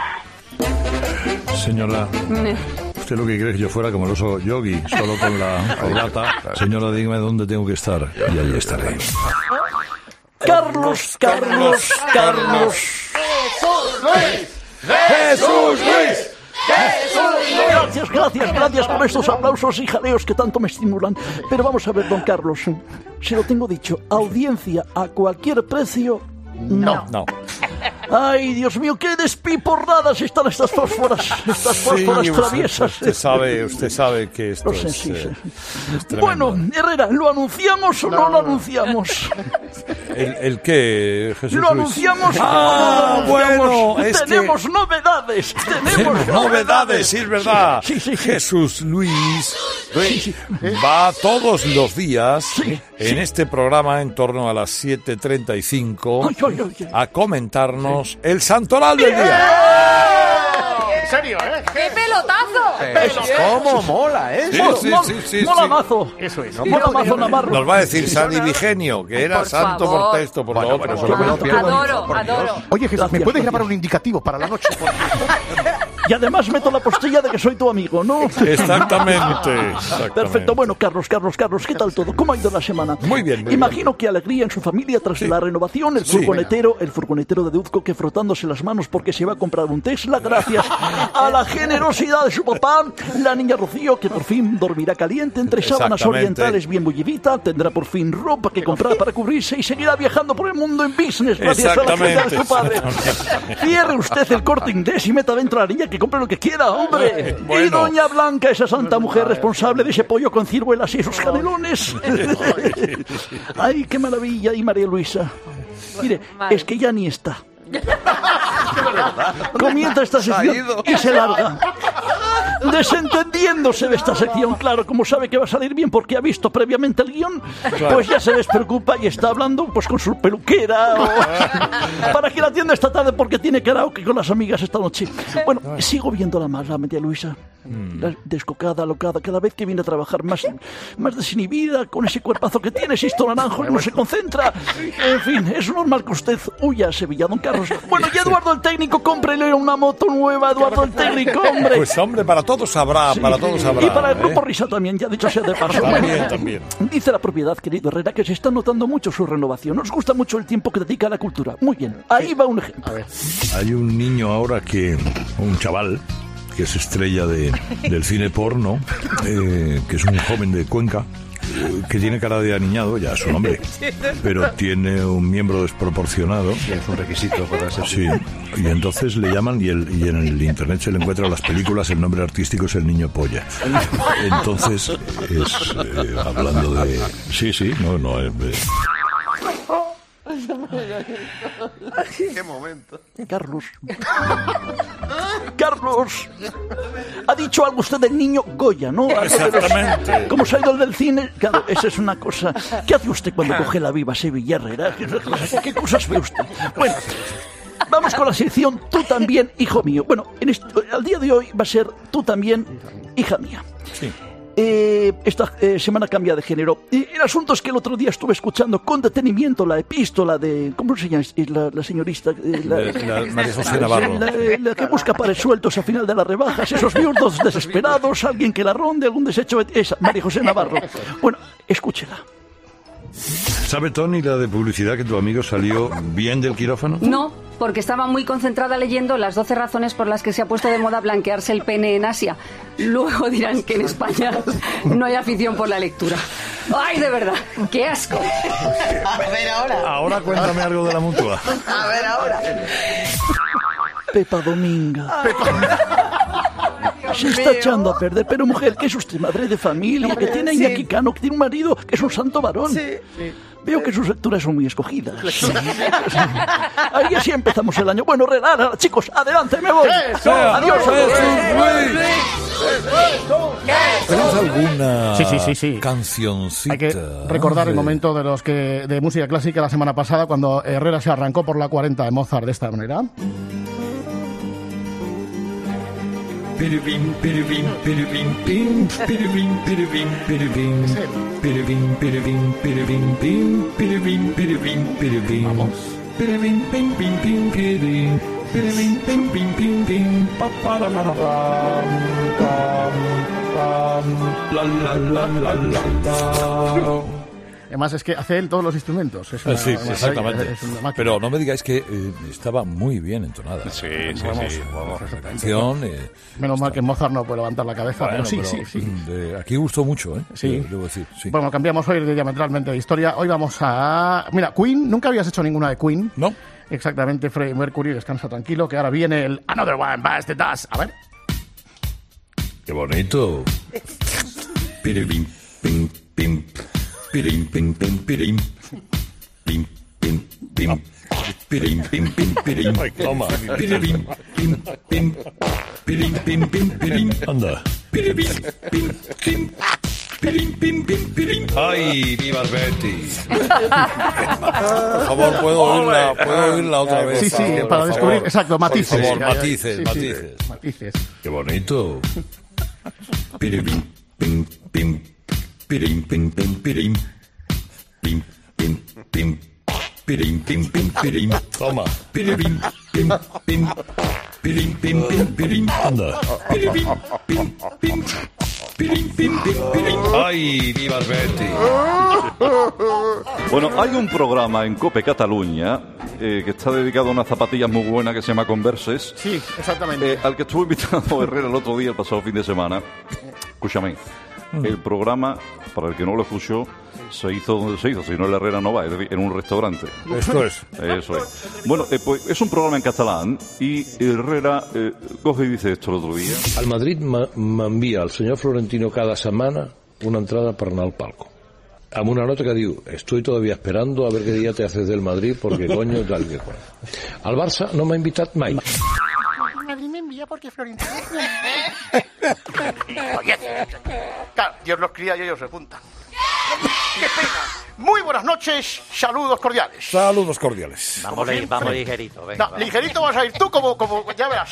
Señora, usted lo que quiere es que yo fuera como el oso yogi, solo con la corbata. Señora, dígame dónde tengo que estar. Y allí estaré. Carlos, Carlos, Carlos. ¡Jesús Luis! ¡Jesús Luis! Gracias, gracias, gracias por estos aplausos y jaleos que tanto me estimulan. Pero vamos a ver, don Carlos, se lo tengo dicho, audiencia a cualquier precio, no. No. Ay, Dios mío, qué despiporradas están estas fósforas, estas fósforas usted, traviesas. usted sabe, usted sabe que esto Lo sé, es, sí, eh, sí. es tremendo. Bueno, Herrera, ¿lo anunciamos o no, lo anunciamos? ¿El, el qué, Jesús ¿Lo Luis? anunciamos Ah, o no lo anunciamos? bueno, es que... Tenemos novedades, tenemos Tenemos novedades, sí, es verdad. Sí, sí, sí. Jesús Luis va todos los días en este programa en torno a las siete treinta y cinco Ay, ay, ay, ay. a comentarnos el santoral del día. ¿En serio, eh? ¡Qué pelotazo! ¿Cómo mola, eh? Sí, Mola, sí, mola, sí, sí, mola sí. mazo. Eso es. Mola mazo Navarro. Nos va a decir San Ibigenio, que era Por santo favor. por texto, por lo otro. bueno, por eso lo lo otro. Adoro, adoro. Oye, Jesús, ¿me Gracias, puedes gracias. grabar un indicativo para la noche? Por favor? Y además meto la postilla de que soy tu amigo, ¿no? Exactamente, exactamente. Perfecto. Bueno, Carlos, Carlos, Carlos, ¿qué tal todo? ¿Cómo ha ido la semana? Muy bien, muy Imagino que alegría en su familia tras la renovación, el Sí. furgonetero, el furgonetero de Duzco que frotándose las manos porque se va a comprar un Tesla gracias a la generosidad de su papá, la niña Rocío que por fin dormirá caliente entre sábanas Exactamente. orientales bien bullidita, tendrá por fin ropa que comprar para cubrirse y seguirá viajando por el mundo en business gracias a la agenda de su padre. Cierre usted el Corte Inglés y meta dentro a la niña que compre lo que quiera, hombre. Bueno. Y doña Blanca, esa santa mujer responsable de ese pollo con ciruelas y esos canelones. Ay, qué maravilla. Y María Luisa. Mire, es que ya ni está. Comienza esta sección y se larga. Desentendiéndose de esta sección, claro, como sabe que va a salir bien porque ha visto previamente el guión, Claro. pues ya se despreocupa y está hablando pues con su peluquera o para que la atienda esta tarde porque tiene karaoke con las amigas esta noche. Bueno, sigo viéndola más, la María Luisa. La descocada, alocada, cada vez que viene a trabajar más, más desinhibida, con ese cuerpazo que tiene, Sisto Naranjo, y no se concentra. En fin, es normal que usted huya a Sevilla, don Carlos. Bueno, y Eduardo el técnico, cómprele una moto nueva, Eduardo el técnico, hombre. Pues hombre, para todos habrá, Sí. para todos habrá. Y para el ¿eh? grupo Risa también, ya dicho sea de paso. También, también. Dice la propiedad, querido Herrera, que se está notando mucho su renovación. Nos gusta mucho el tiempo que dedica a la cultura. Muy bien, ahí va un ejemplo. A ver. Hay un niño ahora que, un chaval, que es estrella de, del cine porno, eh, que es un joven de Cuenca, eh, que tiene cara de aniñado, ya es su nombre, pero tiene un miembro desproporcionado. Sí, es un requisito para ser. Sí, y entonces le llaman, y, el, y en el internet se le encuentra las películas, el nombre artístico es el Niño Polla. Entonces, es, eh, hablando de... Sí, sí, no, no, es... ¡Qué momento! Carlos. Carlos. Ha dicho algo usted del niño Goya, ¿no? Algo de los- Exactamente. ¿Cómo se ha ido el del cine? Claro, esa es una cosa. ¿Qué hace usted cuando coge la viva Sevilla Herrera? ¿Qué, qué cosas ve usted? Bueno, vamos con la sección Tú también, hijo mío. Bueno, en esto, al día de hoy va a ser Tú también, hija mía. Sí. Eh, esta eh, semana cambia de género. Eh, el asunto es que el otro día estuve escuchando con detenimiento la epístola de... ¿Cómo se llama eh, la, la señorista? Eh, la, La- la María José Navarro. La, la que busca pares sueltos al final de las rebajas, esos viudos desesperados, alguien que la ronde, algún desecho... Esa, María José Navarro. Bueno, escúchela. ¿Sabe, Tony, la de publicidad que tu amigo salió bien del quirófano? No, porque estaba muy concentrada leyendo las doce razones por las que se ha puesto de moda blanquearse el pene en Asia. Luego dirán que en España no hay afición por la lectura. ¡Ay, de verdad! ¡Qué asco! A ver ahora. Ahora cuéntame algo de la Mutua. A ver ahora. Pepa Dominga. Se está echando a perder, pero mujer, que es usted madre de familia, que tiene a Sí. Iñaki Cano, que tiene un marido que es un santo varón. Veo que sus lecturas son muy escogidas. Ahí así empezamos el año. Bueno, relara, chicos, adelante, me voy. Eso, Adiós. ¿Tenéis alguna Sí, sí, sí, sí. cancioncita? Hay que recordar el de- momento de los que de música clásica la semana pasada cuando Herrera se arrancó por la cuarenta de Mozart de esta manera. Piribim, piribim, piribim, pim, piribim, piribim, piribim, piribim, piribim, piribim, pim, piribim, piribim, piribim. Piribim, pim, pim, pim, pirim, piribim, pim, pim, pim, pim, pa, pa, la, la, la, pam, pam, pam, la, la, la, la, la, la. Además es que hace él todos los instrumentos. Es una- Eh, Sí, una- exactamente. es una máquina. Pero no me digáis que eh, estaba muy bien entonada. Sí, sí, Vamos. sí. Vamos. La canción. eh, Menos mal que Mozart no puede levantar la cabeza, bueno, pero sí, pero, sí, sí. mm, de- aquí gustó mucho, ¿eh? Sí. Eh, Debo decir, sí. Bueno, cambiamos hoy de diametralmente de historia. Hoy vamos a... Mira, Queen, nunca habías hecho ninguna de Queen. No. Exactamente, Freddie Mercury, descansa tranquilo, que ahora viene el Another One Bites the Dust. A ver. Qué bonito. Piribim, pim, pim, pirim, pim, pim, pirim, pim, pim, pim, pirim, pim, pim, pirim, Ay, toma. piribim, pim, pim, pirim, pim, pim, pirim, Anda. piribim, pim, pim, pirim, pim, pim, pirim. ¡Ay, vivas Betty! Por favor, ¿puedo oírla, ¿puedo oírla otra vez? Sí, sí, Por favor, para por descubrir, favor. exacto, matices. Por favor, Ya, ya, matices, sí, sí, matices. matices. ¡Qué bonito! Piribim, pim, pim, pirim, pim, pim, pirim, pim, pim, pim, pirim, pim, pim, pirim. Toma. Piribim, pim, pim, pirim, pim, pim, pirim. Anda. Piribim, pim, pim, pirim, pim, pim, pirim. ¡Ay, vivas Betty! Bueno, hay un programa en COPE Cataluña eh, que está dedicado a unas zapatillas muy buenas que se llama Converses. Sí, exactamente. Eh, al que estuvo invitado Herrera el otro día, el pasado fin de semana. Escúchame, el programa, para el que no lo escuchó, se hizo donde se hizo, si no el Herrera no va, es decir, en un restaurante. Esto es. Eso es. Bueno, eh, pues es un programa en catalán y Herrera eh, coge y dice esto el otro día. Al Madrid m'envia el senyor Florentino cada semana una entrada per anar al palco. Amb una nota que diu, estoy todavía esperando a ver qué día te haces del Madrid porque coño tal que cual. Al Barça no m'ha invitat mai. Madrid me envía porque Florentino... Oye, claro, Dios los cría y ellos se juntan. ¡Qué pena! Muy buenas noches, saludos cordiales. Saludos cordiales. Vamos, li- vamos ligerito, venga. No, ligerito vas a ir tú como, como ya verás.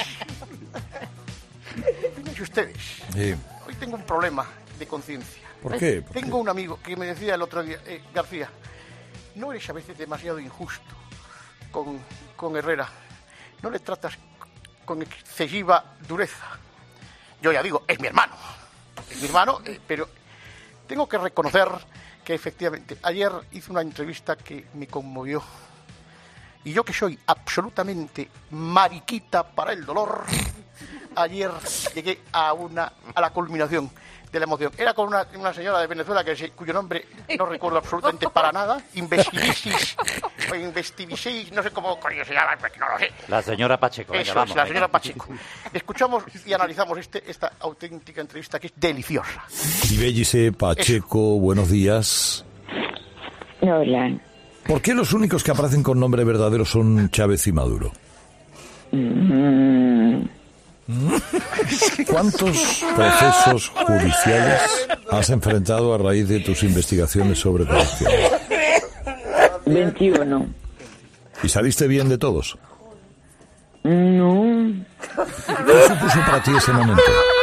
Fíjense ustedes, Sí. hoy tengo un problema de conciencia. ¿Por qué? ¿Por Tengo un amigo que me decía el otro día, eh, García, no eres a veces demasiado injusto con, con Herrera, no le tratas con excesiva dureza. Yo ya digo, es mi hermano, es mi hermano, eh, pero tengo que reconocer que efectivamente ayer hice una entrevista que me conmovió. Y yo que soy absolutamente mariquita para el dolor, ayer llegué a una a la culminación de la emoción. Era con una, una señora de Venezuela que se, cuyo nombre no recuerdo absolutamente para nada. Investivisis, o Investivisis, no sé cómo coño se llama, no lo sé. La señora Pacheco. Venga, Eso vamos, es, la venga. señora Pacheco. Escuchamos y analizamos este, esta auténtica entrevista que es deliciosa. Ibellice Pacheco, buenos días. Hola. ¿Por qué los únicos que aparecen con nombre verdadero son Chávez y Maduro? Mm. ¿Cuántos procesos judiciales has enfrentado a raíz de tus investigaciones sobre corrupción? veintiuno. ¿Y saliste bien de todos? No. ¿Qué supuso para ti ese momento?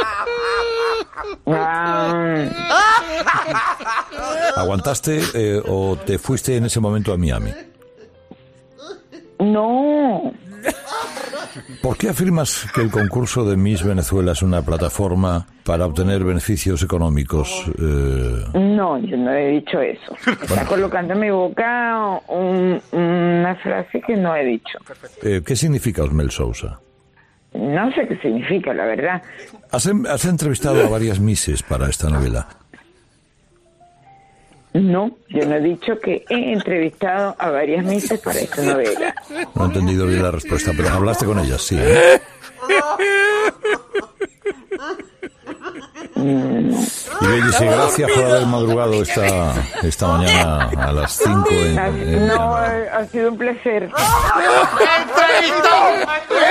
Ah. ¿Aguantaste eh, o te fuiste en ese momento a Miami? No. ¿Por qué afirmas que el concurso de Miss Venezuela es una plataforma para obtener beneficios económicos? Eh... No, yo no he dicho eso. Está colocando en mi boca un, una frase que no he dicho. Eh, ¿Qué significa Osmel Sousa? No sé qué significa, la verdad. Has, has entrevistado a varias misses para esta novela. No, yo no he dicho que he entrevistado a varias misses para esta novela. No he entendido bien la respuesta, pero hablaste con ellas, sí. ¿eh? Y Bellis, gracias por haber madrugado esta, esta mañana a las cinco en, en... No, ha sido un placer. ¡Entrevistón!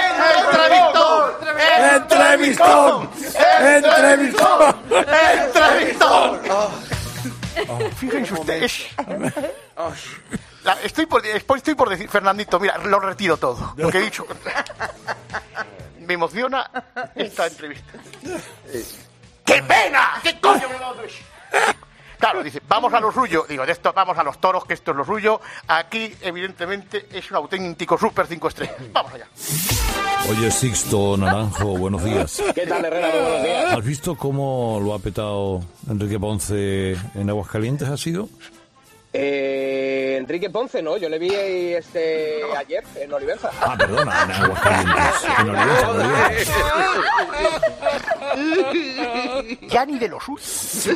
¡Entrevistón! ¡Entrevistón! ¡Entrevistón! Fíjense ustedes. La, estoy, por, estoy por decir, Fernandito, mira, lo retiro todo. Lo que he dicho. Me emociona esta entrevista. ¡Qué pena! ¿Qué coño me lo eso? Claro, dice, vamos a lo suyo. Digo, de esto vamos a los toros, que esto es lo suyo. Aquí, evidentemente, es un auténtico super cinco estrellas. Vamos allá. Oye, Sixto Naranjo, buenos días. ¿Qué tal, Herrera? Muy buenos días. ¿Has visto cómo lo ha petado Enrique Ponce en Aguascalientes? ¿Ha sido? Eh, Enrique Ponce, ¿no? Yo le vi este ayer en Olivenza. Ah, perdona, en Aguascalientes. En Olivenza, en Olivenza. Ya ni de los suyo.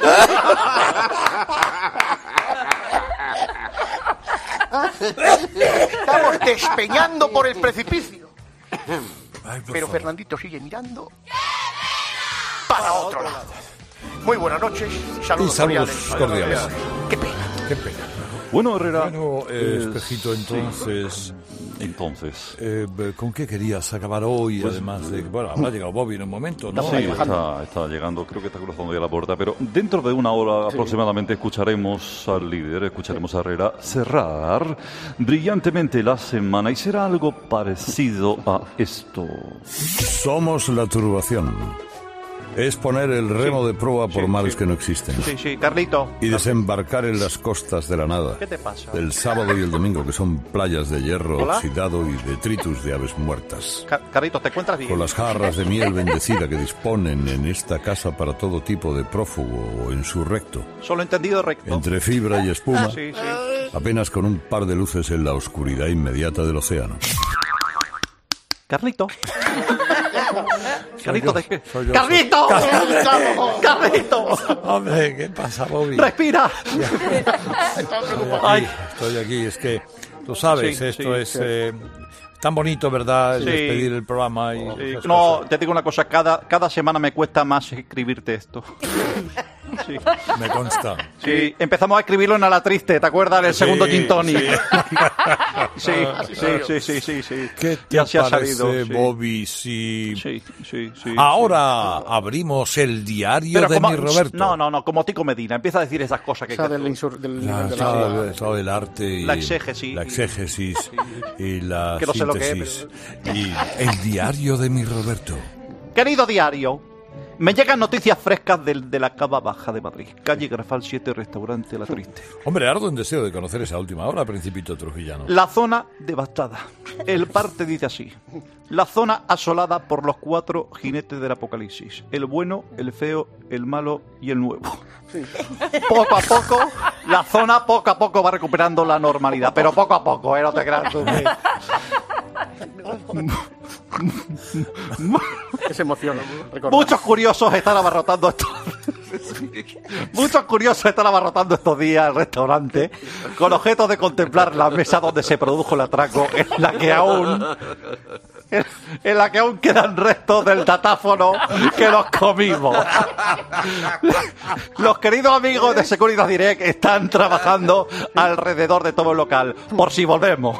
Estamos despeñando por el precipicio. Ay, por Pero favor. Fernandito sigue mirando para otro lado. Muy buenas noches. Saludos, Y saludos cordiales. Qué pena. Qué pena. Bueno, Herrera. Bueno, eh, eh, Espejito, entonces... Entonces... Eh, ¿Con qué querías acabar hoy? Pues, además de... Bueno, habrá llegado Bobby en un momento, ¿no? Sí, está, está llegando, creo que está cruzando ya la puerta, pero dentro de una hora Sí. aproximadamente escucharemos al líder, escucharemos a Herrera cerrar brillantemente la semana y será algo parecido a esto. Somos la turbación. Es poner el remo de proa por mares que no existen. Sí, sí, Carlito. Y desembarcar en las costas de la nada. ¿Qué te pasa? El sábado y el domingo, que son playas de hierro ¿Hola? oxidado y detritus de aves muertas. Car- Carlito, ¿te encuentras bien? Con las jarras de miel bendecida que disponen en esta casa para todo tipo de prófugo o insurrecto. Solo entendido recto. Entre fibra y espuma, Sí, sí. apenas con un par de luces en la oscuridad inmediata del océano. Carlito. Carlito, ¿de qué? Soy yo, ¡Carlito! soy- ¡Carlito! Hombre, ¿qué pasa, Bobby? ¡Respira! Ay, estoy aquí, es que tú sabes, Sí, esto sí, es sí. eh, tan bonito, ¿verdad? El Sí. despedir el programa y Sí, esas no, cosas. te digo una cosa, cada, cada semana me cuesta más escribirte esto. Sí. Me consta. Sí, empezamos a escribirlo en A la Triste, ¿te acuerdas? El Sí, segundo gin tonic. sí. Sí, sí, sí, sí, sí, sí. ¿Qué te Ya se ha parece, salido. sí. Bobby, si... Sí, sí, sí. Ahora abrimos el diario Pero de como, mi Roberto. No, no, no, como Tico Medina, empieza a decir esas cosas que... O sea, del insur- del- La, del- todo, el, todo el arte y La exégesis. la exégesis y la Que no sé lo que es, síntesis y el diario de mi Roberto. Querido diario, me llegan noticias frescas del, de la Cava Baja de Madrid. Calle Grafal siete, restaurante La Triste. Hombre, ardo en deseo de conocer esa última hora, Principito Trujillano. La zona devastada. El parte dice así. La zona asolada por los cuatro jinetes del apocalipsis. El bueno, el feo, el malo y el nuevo. Poco a poco, la zona poco a poco va recuperando la normalidad. Pero poco a poco, ¿eh? No te creas tú. que- Que se emociona. Muchos curiosos están abarrotando estos... Muchos curiosos están abarrotando estos días el restaurante con objeto de contemplar la mesa donde se produjo el atraco, en la que aún en, en la que aún quedan restos del datáfono que nos comimos. Los queridos amigos de Securitas Direct están trabajando alrededor de todo el local, por si volvemos.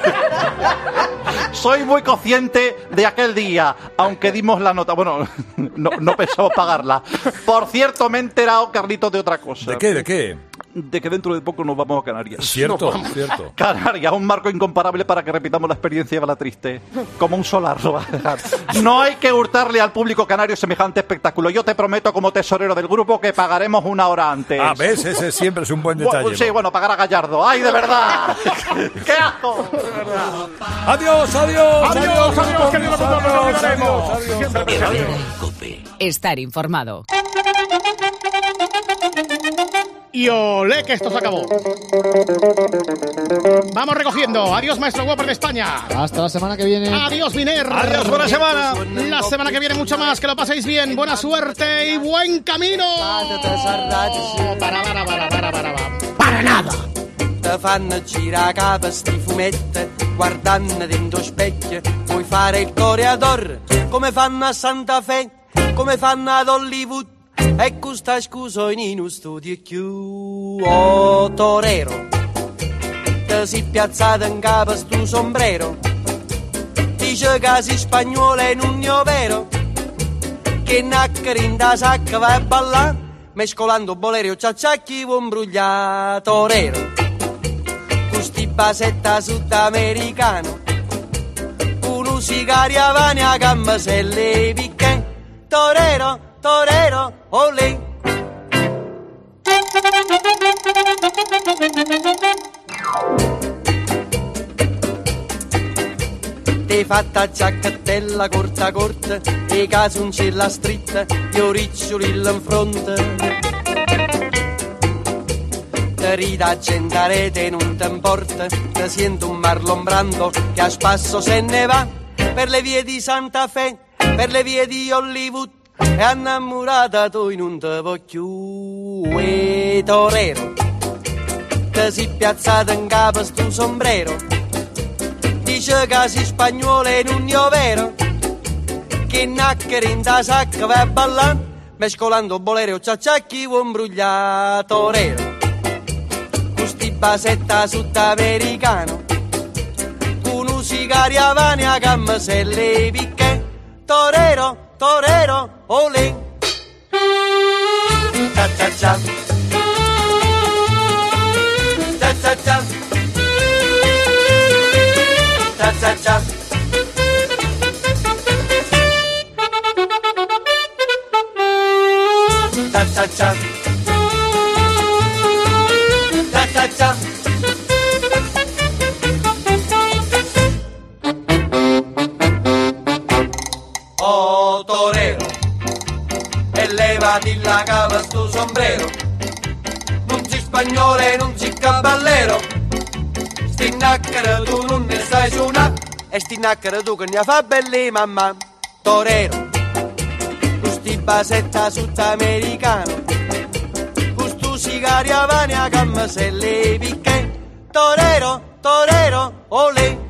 Soy muy consciente de aquel día, aunque dimos la nota. Bueno, no, no pensamos pagarla. Por cierto, me he enterado, Carlitos, de otra cosa. ¿De qué? ¿De qué? De que dentro de poco nos vamos a Canarias. Cierto, Nos vamos. cierto. Canarias, un marco incomparable para que repitamos la experiencia de la triste. Como un solar lo va a dejar. No hay que hurtarle al público canario semejante espectáculo. Yo te prometo, como tesorero del grupo, que pagaremos una hora antes. Ah, ¿ves? Ese siempre es un buen detalle. Bueno, sí, bueno, pagar a Gallardo. ¡Ay, de verdad! ¡Qué asco! De verdad. Adiós, adiós, adiós, adiós, que Dios nos lo olvidaremos. Estar informado. Y olé que esto se acabó. Vamos recogiendo. Adiós, maestro Whopper de España. Hasta la semana que viene. Adiós, Miner. Adiós, buena semana. La semana que viene mucho más. Que lo paséis bien. Buena suerte y buen camino. Para, para, para, para, para, para nada. Te fanno girare capa sti fumetti, guardando dentro specchio, vuoi fare il coreador, come fanno a Santa Fe, come fanno ad Hollywood, e questa scusa in uno studio più. Oh, torero, te si piazzato in capo sto sombrero, dice che si spagnolo è un io vero, che naccare in da sacca va a ballare, mescolando bolerio ciacciacchi un brugliato torero. Sti basetta sudamericano, uno sigaria vane a gamma se le picche, torero, torero, olè. Ti fatta giacchettella corta corta, e casuncella stritta, io riccioli in fronte. Rida accendarete non t'importa, te sento un Marlon Brando che a spasso se ne va per le vie di Santa Fe, per le vie di Hollywood, e innamorata tu non te voglio più. E torero, te si piazzata in capo sto sombrero, dice che si spagnolo è un io vero, che nacchere in da sacca va a ballare, mescolando bolerio ciacciacchi un brugliato torero. Basetta sudamericano, uno sigaria vane a gamma se le picche, torero, torero, olè. Cia cia cia, cia cia cia, cia cia cia. Cia cia cia. Oh torero, e levati la capa sto sombrero, non si spagnolo e non si cavallero, sti nacchere tu non ne sai suonare, e sti nacchere tu che ne fa belli mamma. Torero, sti basetta sudamericano, sigaria vane a gamma se le picche, torero, torero, olè.